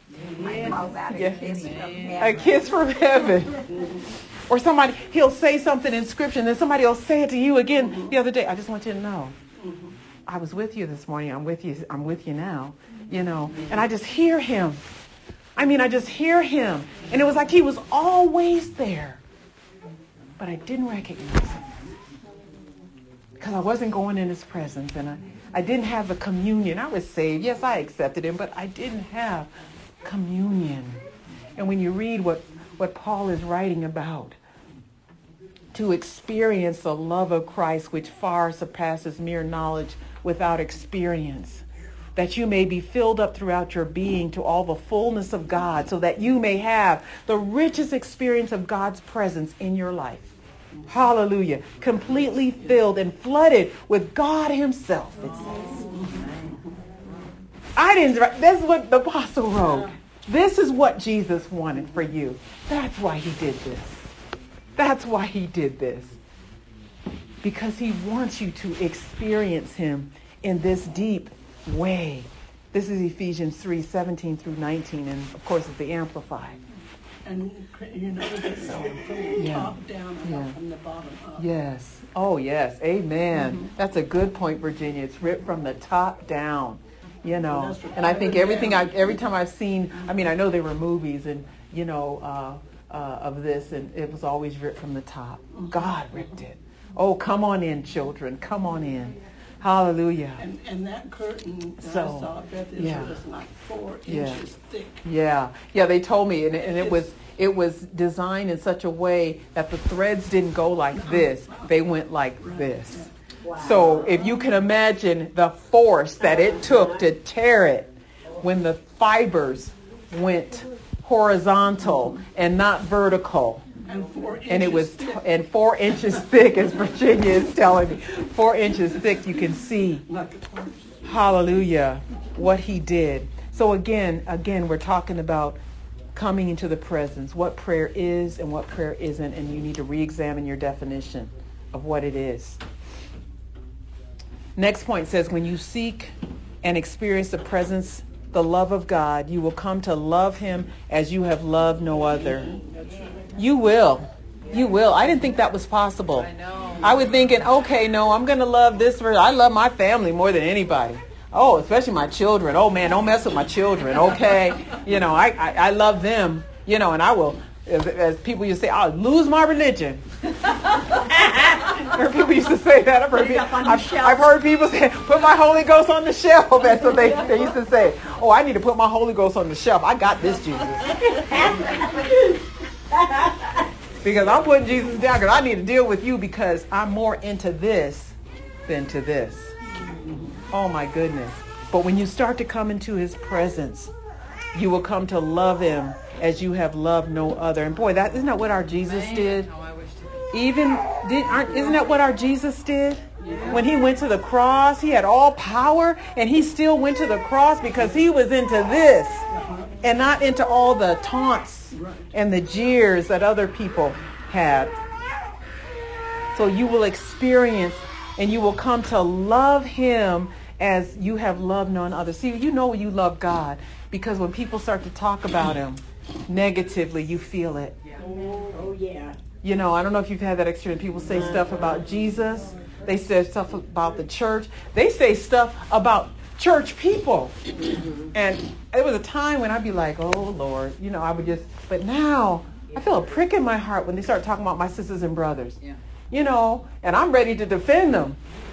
A kiss from heaven. Or he'll say something in scripture and then somebody will say it to you again the other day. I just want you to know I was with you this morning. I'm with you now, and I just hear him. I just hear him. And it was like he was always there. But I didn't recognize him. Because I wasn't going in his presence. And I didn't have the communion. I was saved. Yes, I accepted him. But I didn't have communion. And when you read what Paul is writing about, to experience the love of Christ, which far surpasses mere knowledge without experience. that you may be filled up throughout your being to all the fullness of God, so that you may have the richest experience of God's presence in your life. Hallelujah. Completely filled and flooded with God himself, it says. That's what the apostle wrote. This is what Jesus wanted for you. That's why he did this. That's why he did this. Because he wants you to experience him in this deep way. This is Ephesians 3:17 through 19, and of course it's the Amplified. And you know this from the top down and not from the bottom up. Yes. Oh, yes. Amen. That's a good point, Virginia. It's ripped from the top down. You know, and I think every time I've seen, I mean, I know there were movies and, of this, and it was always ripped from the top. God ripped it. Oh, come on in, children. Come on in. Hallelujah. And that curtain that I saw, Beth, was like 4 inches thick. Yeah. Yeah, they told me, and it was designed in such a way that the threads didn't go like this. They went like this. Wow. So if you can imagine the force that it took to tear it when the fibers went horizontal and not vertical. And it was 4 inches thick, as Virginia is telling me. 4 inches thick, you can see. Hallelujah, what he did. So again, we're talking about coming into the presence, what prayer is and what prayer isn't, and you need to re-examine your definition of what it is. Next point says, when you seek and experience the presence, the love of God, you will come to love him as you have loved no other. You will. You will. I didn't think that was possible. I know. I was thinking, okay, no, I'm going to love this person. I love my family more than anybody. Oh, especially my children. Oh, man, don't mess with my children, okay? I love them, and I will, as people used to say, I'll lose my religion. People used to say that. I've heard people say, put my Holy Ghost on the shelf. That's what they used to say. Oh, I need to put my Holy Ghost on the shelf. I got this, Jesus. Because I'm putting Jesus down because I need to deal with you because I'm more into this than to this. Oh, my goodness. But when you start to come into his presence, you will come to love him as you have loved no other. And boy, isn't that what our Jesus did? Isn't that what our Jesus did? When he went to the cross, he had all power, and he still went to the cross because he was into this and not into all the taunts and the jeers that other people had. So you will experience and you will come to love him as you have loved none other. See, you know you love God because when people start to talk about him negatively, you feel it. Oh, yeah. I don't know if you've had that experience. People say stuff about Jesus. They say stuff about the church. They say stuff about church people. And there was a time when I'd be like, oh, Lord, I would just, but now I feel a prick in my heart when they start talking about my sisters and brothers, and I'm ready to defend them,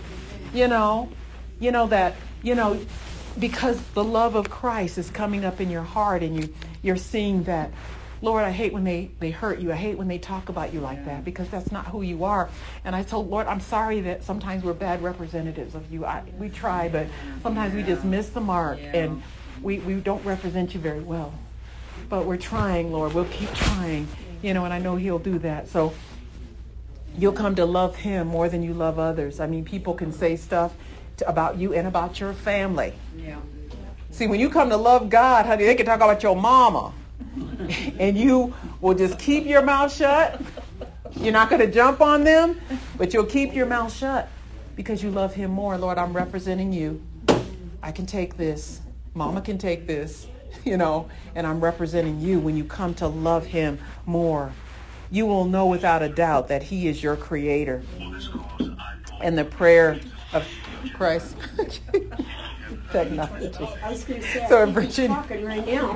because the love of Christ is coming up in your heart and you're seeing that, Lord, I hate when they hurt you. I hate when they talk about you like that because that's not who you are. And I told Lord, I'm sorry that sometimes we're bad representatives of you. We try, but sometimes we just miss the mark and we don't represent you very well. But we're trying, Lord. We'll keep trying, and I know he'll do that. So you'll come to love him more than you love others. I mean, people can say stuff about you and about your family. Yeah. See, when you come to love God, honey, they can talk about your mama. And you will just keep your mouth shut. You're not going to jump on them, but you'll keep your mouth shut because you love him more. Lord, I'm representing you. I can take this. Mama can take this, and I'm representing you when you come to love him more. You will know without a doubt that he is your creator. And the prayer of Christ. Technology. I was going to say, so in Virginia, talking right now.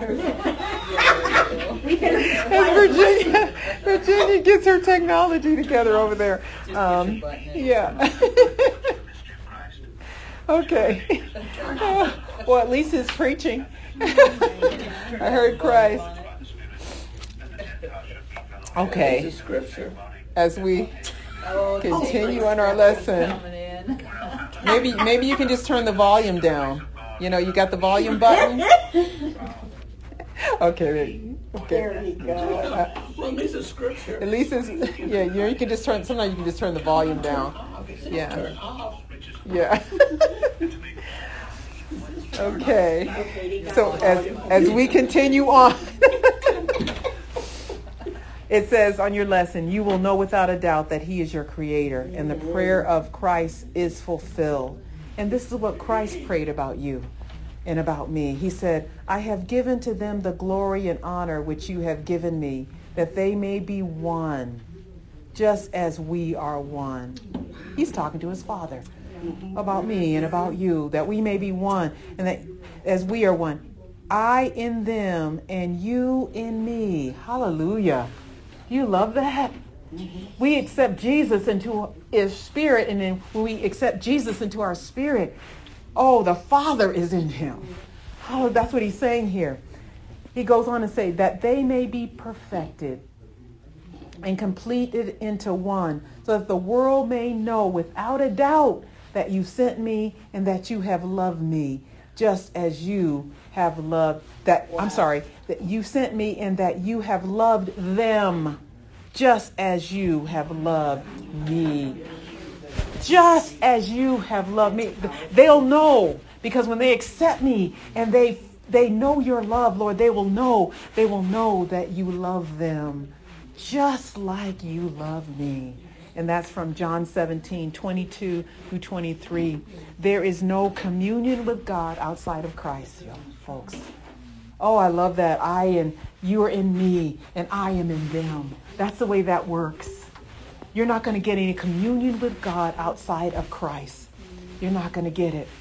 Virginia gets her technology together over there. Yeah. Okay. Well, at least it's preaching. I heard Christ. Okay. As we continue on our lesson, maybe you can just turn the volume down. You know, you got the volume button? Okay. There you go. Well, at least it's scripture. At least it's, yeah, you can just turn, sometimes you can just turn the volume down. Yeah. Yeah. Okay. So as we continue on, it says on your lesson, you will know without a doubt that he is your creator and the prayer of Christ is fulfilled. And this is what Christ prayed about you and about me. He said, I have given to them the glory and honor which you have given me, that they may be one, just as we are one. He's talking to his Father about me and about you, that we may be one, and that as we are one, I in them and you in me. Hallelujah. You love that? We accept Jesus into his spirit, and then when we accept Jesus into our spirit, oh, the Father is in him. Oh, that's what he's saying here. He goes on to say that they may be perfected and completed into one, so that the world may know without a doubt that you sent me and that you have loved me just as you have loved that. Wow. I'm sorry, that you sent me and that you have loved them just as you have loved me. Just as you have loved me. They'll know, because when they accept me and they know your love, Lord, they will know that you love them just like you love me. And that's from John 17:22 through 23. There is no communion with God outside of Christ, folks. Oh, I love that. I and you are in me and I am in them. That's the way that works. You're not going to get any communion with God outside of Christ. You're not going to get it.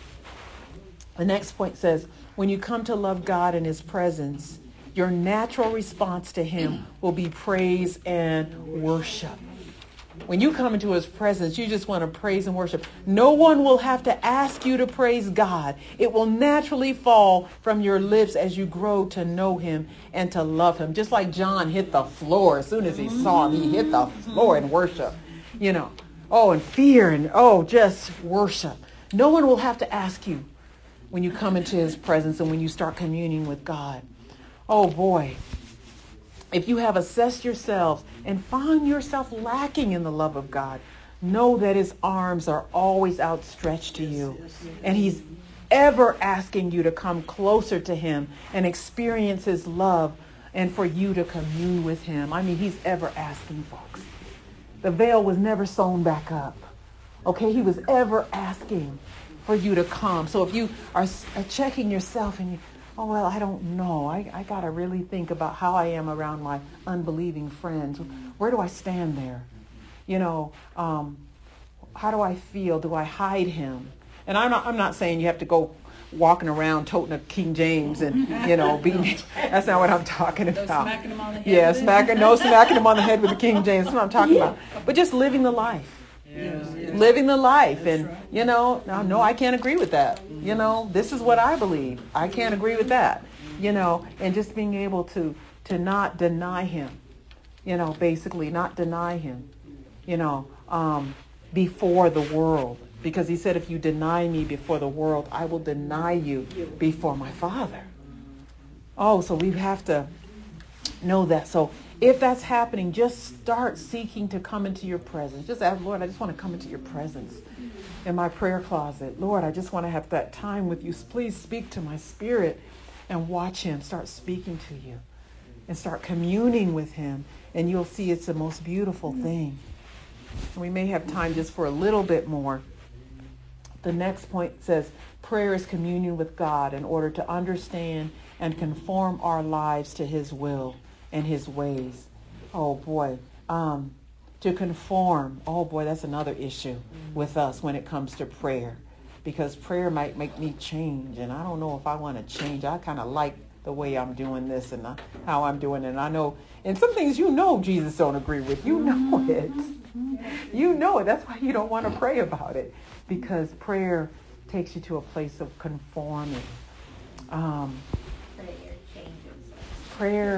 The next point says, when you come to love God in his presence, your natural response to him will be praise and worship. When you come into his presence, you just want to praise and worship. No one will have to ask you to praise God. It will naturally fall from your lips as you grow to know him and to love him. Just like John hit the floor. As soon as he saw him, he hit the floor in worship. You know, oh, and fear and, oh, just worship. No one will have to ask you when you come into his presence and when you start communing with God. Oh, boy. If you have assessed yourselves and found yourself lacking in the love of God, know that his arms are always outstretched to you. And he's ever asking you to come closer to him and experience his love and for you to commune with him. I mean, he's ever asking, folks. The veil was never sewn back up. Okay, he was ever asking for you to come. So if you are checking yourself and you, oh, well, I don't know. I got to really think about how I am around my unbelieving friends. Where do I stand there? You know, how do I feel? Do I hide him? And I'm not saying you have to go walking around toting a King James and, you know, being, that's not what I'm talking about. Smacking him on the head. Yeah, smacking him on the head with the King James. That's what I'm talking about. But just living the life. Living the life. And, you know, no, I can't agree with that. You know, this is what I believe. I can't agree with that. You know, and just being able to not deny him. You know, basically not deny him, you know, before the world. Because he said, if you deny me before the world, I will deny you before my Father. Oh, so we have to know that. So if that's happening, just start seeking to come into your presence. Just ask, Lord, I just want to come into your presence in my prayer closet. Lord, I just want to have that time with you. Please speak to my spirit and watch him start speaking to you and start communing with him. And you'll see it's the most beautiful thing. And we may have time just for a little bit more. The next point says, prayer is communion with God in order to understand and conform our lives to his will and his ways. Oh, boy. To conform. Oh, boy, that's another issue with us when it comes to prayer. Because prayer might make me change. And I don't know if I want to change. I kind of like the way I'm doing this and how I'm doing it. And I know, and some things you know Jesus don't agree with. You know it. You know it. That's why you don't want to pray about it. Because prayer takes you to a place of conforming. Prayer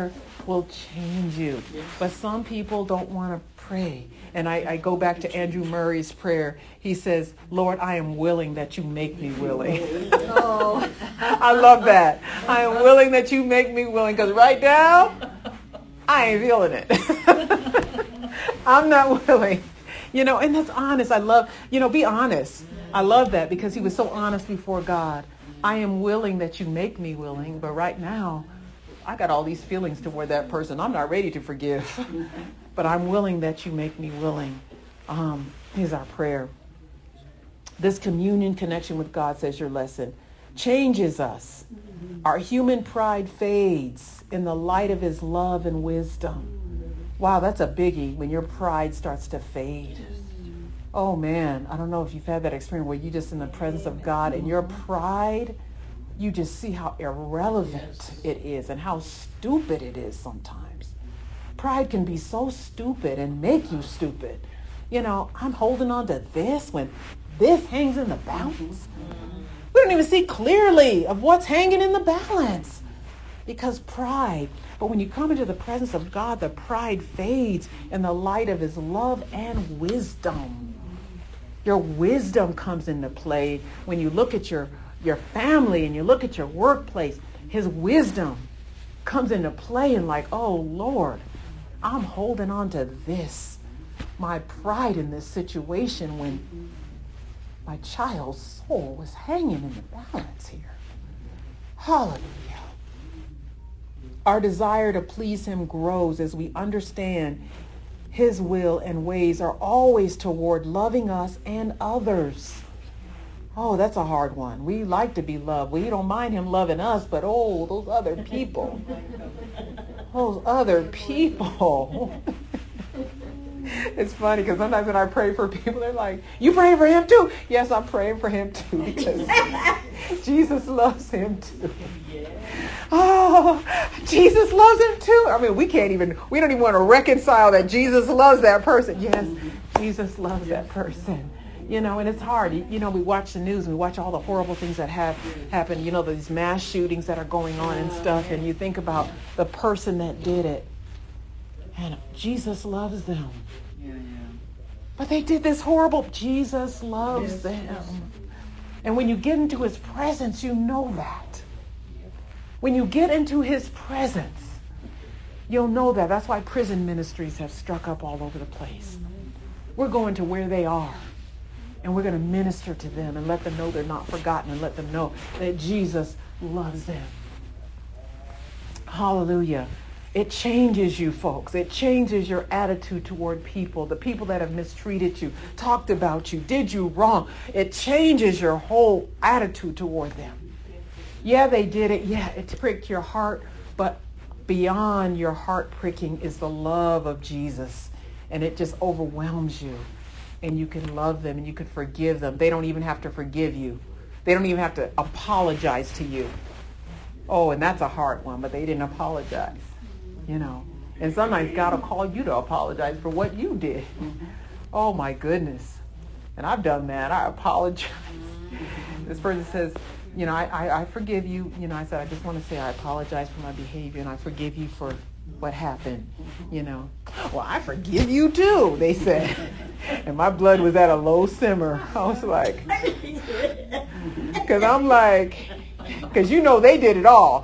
will change you. But some people don't want to pray. And I go back to Andrew Murray's prayer. He says, Lord, I am willing that you make me willing. Oh. I love that. I am willing that you make me willing. Because right now, I ain't feeling it. I'm not willing. And that's honest. I love, be honest. I love that because he was so honest before God. I am willing that you make me willing. But right now, I got all these feelings toward that person. I'm not ready to forgive. But I'm willing that you make me willing. Here's our prayer. This communion connection with God, says your lesson, changes us. Our human pride fades in the light of his love and wisdom. Wow, that's a biggie when your pride starts to fade. Oh man, I don't know if you've had that experience where you just in the presence of God and your pride, you just see how irrelevant it is and how stupid it is sometimes. Pride can be so stupid and make you stupid. I'm holding on to this when this hangs in the balance. We don't even see clearly of what's hanging in the balance because pride. But when you come into the presence of God, the pride fades in the light of his love and wisdom. Your wisdom comes into play when you look at your family and you look at your workplace. His wisdom comes into play and like, oh Lord, I'm holding on to this, my pride in this situation when my child's soul was hanging in the balance here. Hallelujah. Our desire to please him grows as we understand his will and ways are always toward loving us and others. Oh, that's a hard one. We like to be loved. We don't mind him loving us, but oh, those other people. Those other people. It's funny because sometimes when I pray for people, they're like, you praying for him too? Yes, I'm praying for him too because Jesus loves him too. Oh, Jesus loves him too. I mean, we don't even want to reconcile that Jesus loves that person. Yes, Jesus loves that person. And it's hard. We watch the news and we watch all the horrible things that have happened, these mass shootings that are going on and stuff. And you think about the person that did it. And Jesus loves them. But they did this horrible. Jesus loves them. And when you get into his presence, you know that. When you get into his presence, you'll know that. That's why prison ministries have struck up all over the place. We're going to where they are. And we're going to minister to them and let them know they're not forgotten and let them know that Jesus loves them. Hallelujah. It changes you, folks. It changes your attitude toward people, the people that have mistreated you, talked about you, did you wrong. It changes your whole attitude toward them. Yeah, they did it. Yeah, it pricked your heart. But beyond your heart pricking is the love of Jesus. And it just overwhelms you. And you can love them and you can forgive them. They don't even have to forgive you. They don't even have to apologize to you. Oh, and that's a hard one, but they didn't apologize. And sometimes God will call you to apologize for what you did. Oh my goodness. And I've done that. I apologize. This person says, I forgive you. I said, I just want to say I apologize for my behavior and I forgive you for what happened. Well, I forgive you too, they said. And my blood was at a low simmer. I was like, because I'm like, because they did it all.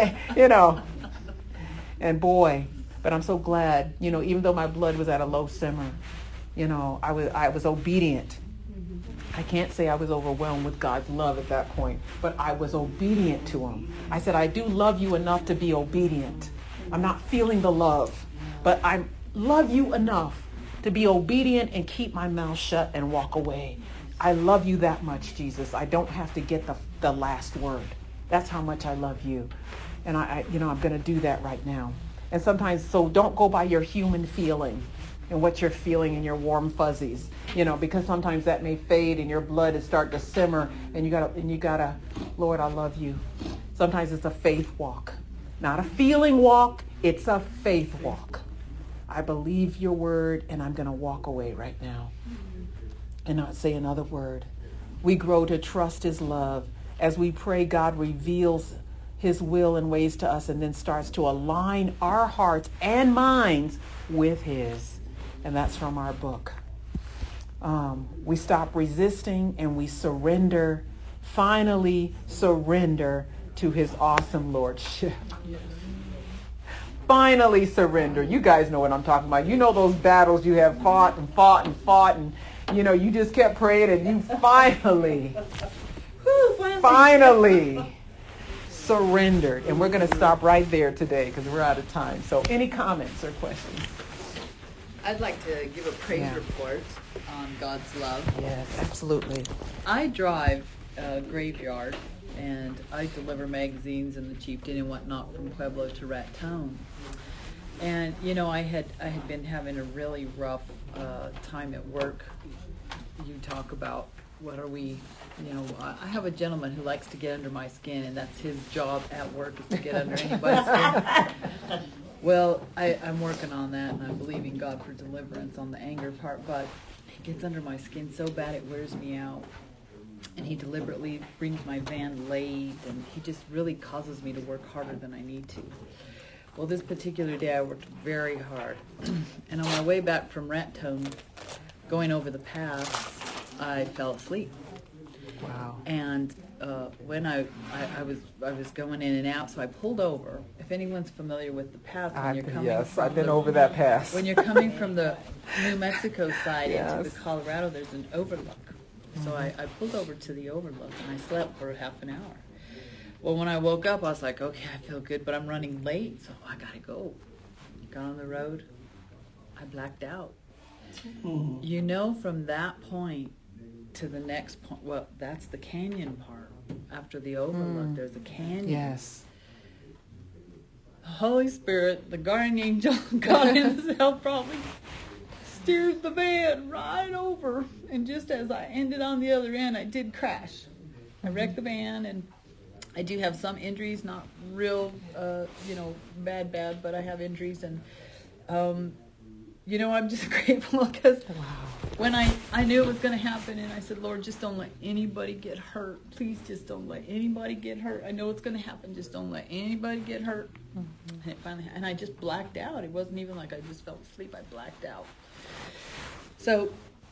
And boy, but I'm so glad, even though my blood was at a low simmer, I was obedient. I can't say I was overwhelmed with God's love at that point, but I was obedient to him. I said, I do love you enough to be obedient. I'm not feeling the love, but I love you enough to be obedient and keep my mouth shut and walk away. I love you that much, Jesus. I don't have to get the last word. That's how much I love you. And I'm going to do that right now. And sometimes, so don't go by your human feeling and what you're feeling in your warm fuzzies, because sometimes that may fade and your blood is start to simmer and you gotta, Lord, I love you. Sometimes it's a faith walk, not a feeling walk. It's a faith walk. I believe your word and I'm going to walk away right now and not say another word. We grow to trust his love. As we pray, God reveals his will and ways to us, and then starts to align our hearts and minds with his. And that's from our book. We stop resisting and we surrender, finally surrender to his awesome lordship. Yes. Finally surrender. You guys know what I'm talking about. You know those battles you have fought and fought and fought, and you know you just kept praying, and you finally surrendered. And we're going to stop right there today because we're out of time. So any comments or questions? I'd like to give a praise report on God's love. Yes, absolutely. I drive a graveyard, and I deliver magazines in the Chieftain and whatnot from Pueblo to Raton. And, you know, I had been having a really rough time at work. You talk about what are we, you know, I have a gentleman who likes to get under my skin, and that's his job at work is to get under anybody's skin. Well, I'm working on that, and I'm believing God for deliverance on the anger part, but he gets under my skin so bad it wears me out. And he deliberately brings my van late, and he just really causes me to work harder than I need to. Well, this particular day I worked very hard. And on my way back from Raton, going over the pass, I fell asleep. Wow. And when I was going in and out, so I pulled over. If anyone's familiar with the pass, when you're coming I've been over that pass. When you're coming from the New Mexico side Yes. into the Colorado, there's an overlook. So I pulled over to the overlook, and I slept for half an hour. Well, when I woke up, I was like, okay, I feel good, but I'm running late, so I gotta go. Got on the road, I blacked out. You know, from that point to the next point, well, that's the canyon part. After the overlook, there's a canyon. Yes. Holy Spirit, the guardian angel, God himself probably steered the van right over. And just as I ended on the other end, I did crash. I wrecked the van, and I do have some injuries, not real, bad, but I have injuries. And, I'm just grateful because when I knew it was going to happen, and I said, Lord, just don't let anybody get hurt. Please just don't let anybody get hurt. I know it's going to happen. Just don't let anybody get hurt. And it finally, and I just blacked out. It wasn't even like I just fell asleep. I blacked out. So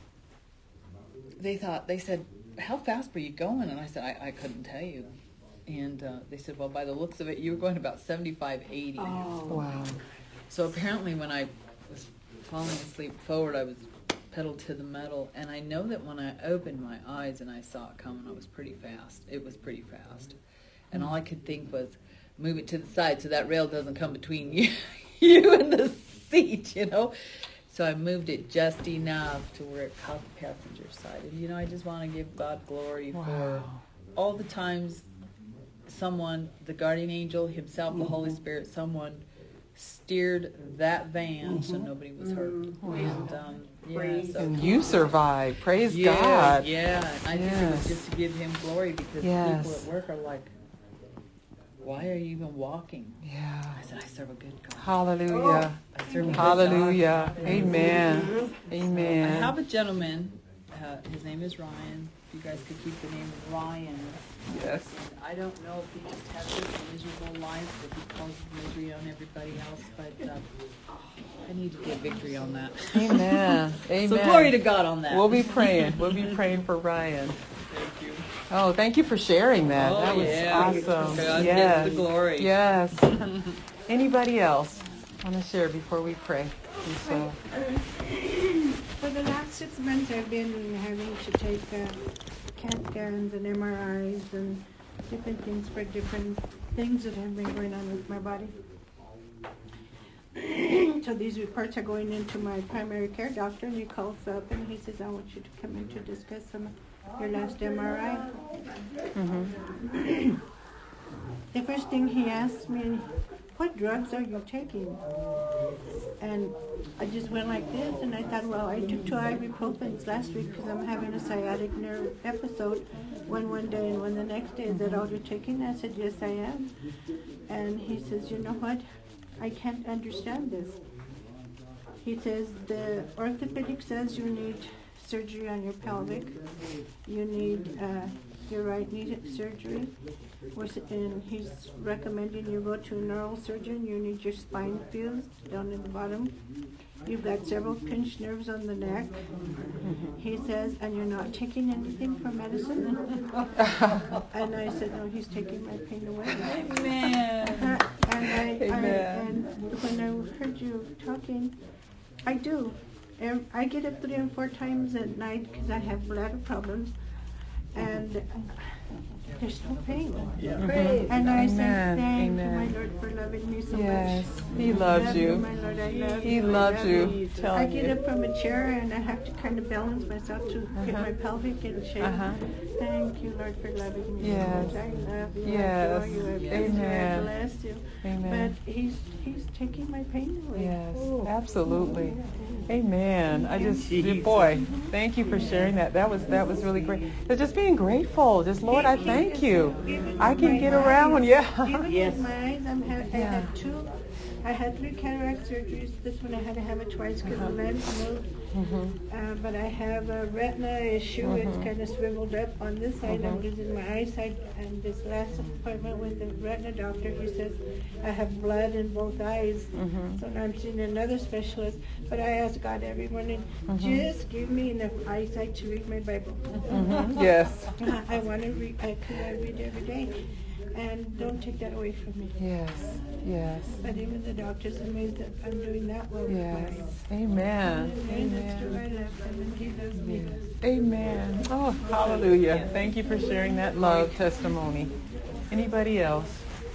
they said, how fast were you going? And I said, I couldn't tell you. And they said, well, by the looks of it, you were going about 75, 80. Oh, wow. So apparently when I was falling asleep forward, I was pedal to the metal. And I know that when I opened my eyes and I saw it coming, I was pretty fast. It was pretty fast. And all I could think was, move it to the side so that rail doesn't come between you and the seat, you know. So I moved it just enough to where it caught the passenger side. And, I just want to give God glory for all the times someone, the guardian angel himself, the Holy Spirit, someone steered that van so nobody was hurt. And, and you survived. Praise God. Yeah, I think it was just to give him glory because people at work are like, why are you even walking? Yeah. I said, I serve a good God. Hallelujah. I serve a good Hallelujah. God. Amen. Amen. I have a gentleman. His name is Ryan. You guys could keep the name Ryan. Yes. And I don't know if he just has this miserable life that he causes misery on everybody else, but I need to get victory on that. Amen. Amen. So glory to God on that. We'll be praying. We'll be praying for Ryan. Thank you. Oh, thank you for sharing that. Oh, that was awesome. God gets the glory. Yes. Anybody else want to share before we pray? So. For the last 6 months, I've been having to take CAT scans and MRIs and different things for different things that have been going on with my body. So these reports are going into my primary care doctor, and he calls up and he says, I want you to come in to discuss your last MRI. The first thing he asked me, what drugs are you taking? And I just went like this, and I thought, well, I took 2 ibuprofens last week because I'm having a sciatic nerve episode, one day and one the next day. Is that all you're taking? I said, yes, I am. And he says, you know what? I can't understand this. He says, the orthopedic says you need surgery on your pelvic. You need your right knee surgery. And he's recommending you go to a neurosurgeon. You need your spine fused down in the bottom. You've got several pinched nerves on the neck. He says, and you're not taking anything for medicine? And I said, no, he's taking my pain away. Amen. And when I heard you talking, I do. I get up 3 and 4 times at night because I have bladder problems. And there's no pain. And I say, thank you, my Lord, for loving me so much. He loves you. My Lord, I love He you. loves you. I get up from a chair and I have to kind of balance myself to get my pelvic in shape. Thank you, Lord, for loving me. Yes. I love you. Yes. I adore you. I praise you. I Amen. bless you. Amen. But he's taking my pain away. Yes, absolutely. Amen. Boy, thank you for sharing that. That was really great. So just being grateful. Just Lord, I thank you. I can get around. Yeah. Yes. My eyes, I had 2. I had 3 cataract surgeries. This one I had to have it twice because the lens moved. But I have a retina issue. It's kind of swiveled up on this side. I'm losing my eyesight. And this last appointment with the retina doctor, he says I have blood in both eyes. So now I'm seeing another specialist. But I ask God every morning, just give me enough eyesight to read my Bible. Yes. I want to read, because I read every day. And don't take that away from me. Yes. Yes. But even the doctor's amazed that I'm doing that well. Yes. Amen. And that's true. I love him and he loves me. Amen. Oh, hallelujah. Thank you for sharing that love testimony. Anybody else?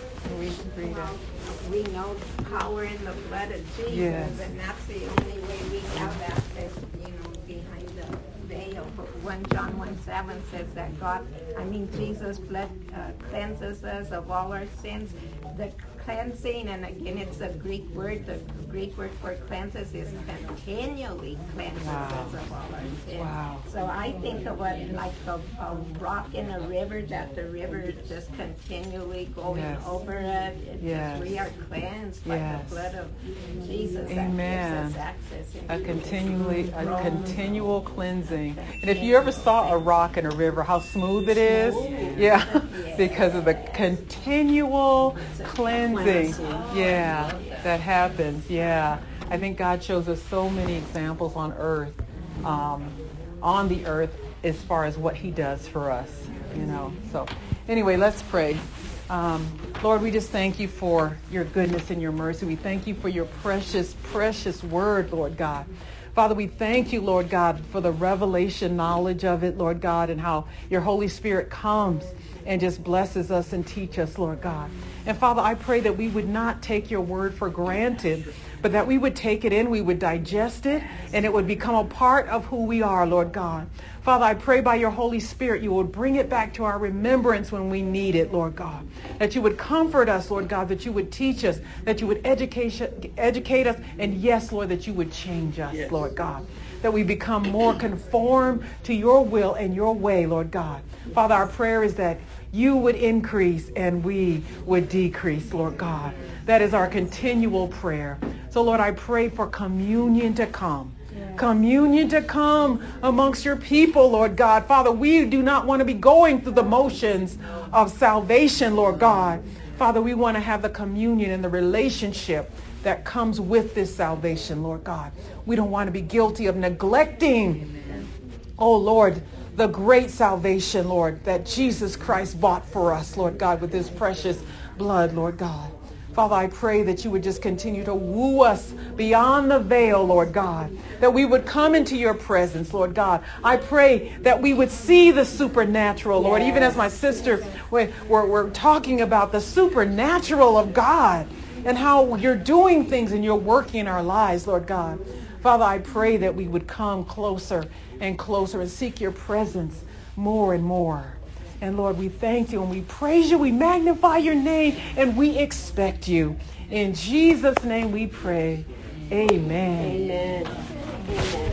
We know power in the blood of Jesus, and that's the only way we have access, behind the veil. But 1 John 1:7 says that Jesus' blood cleanses us of all our sins. The cleansing, and again, it's a Greek word. The Greek word for cleanses is continually cleanses us of all our sins. Wow. So I think of it like a rock in a river, that the river is just continually going over it. We are cleansed by the blood of Jesus. Amen. That gives us access A continual cleansing. And if you ever saw a rock in a river, how smooth it is? Yeah. Because of the continual cleansing. That happens. Yeah. I think God shows us so many examples on the earth, as far as what he does for us, So anyway, let's pray. Lord, we just thank you for your goodness and your mercy. We thank you for your precious, precious word, Lord God. Father, we thank you, Lord God, for the revelation knowledge of it, Lord God, and how your Holy Spirit comes and just blesses us and teach us, Lord God. And Father, I pray that we would not take your word for granted, but that we would take it in, we would digest it, and it would become a part of who we are, Lord God. Father, I pray by your Holy Spirit you would bring it back to our remembrance when we need it, Lord God. That you would comfort us, Lord God, that you would teach us, that you would educate us, and yes, Lord, that you would change us, Lord God. That we become more conformed to your will and your way, Lord God. Father, our prayer is that you would increase and we would decrease, Lord God. That is our continual prayer. So, Lord, I pray for communion to come. Communion to come amongst your people, Lord God. Father, we do not want to be going through the motions of salvation, Lord God. Father, we want to have the communion and the relationship that comes with this salvation, Lord God. We don't want to be guilty of neglecting, oh Lord, the great salvation, Lord, that Jesus Christ bought for us, Lord God, with his precious blood, Lord God. Father, I pray that you would just continue to woo us beyond the veil, Lord God, that we would come into your presence, Lord God. I pray that we would see the supernatural, Lord, even as my sister, we're talking about the supernatural of God and how you're doing things and you're working in our lives, Lord God. Father, I pray that we would come closer and closer and seek your presence more and more. And Lord, we thank you and we praise you, we magnify your name, and we expect you. In Jesus' name we pray. Amen. Amen. Amen.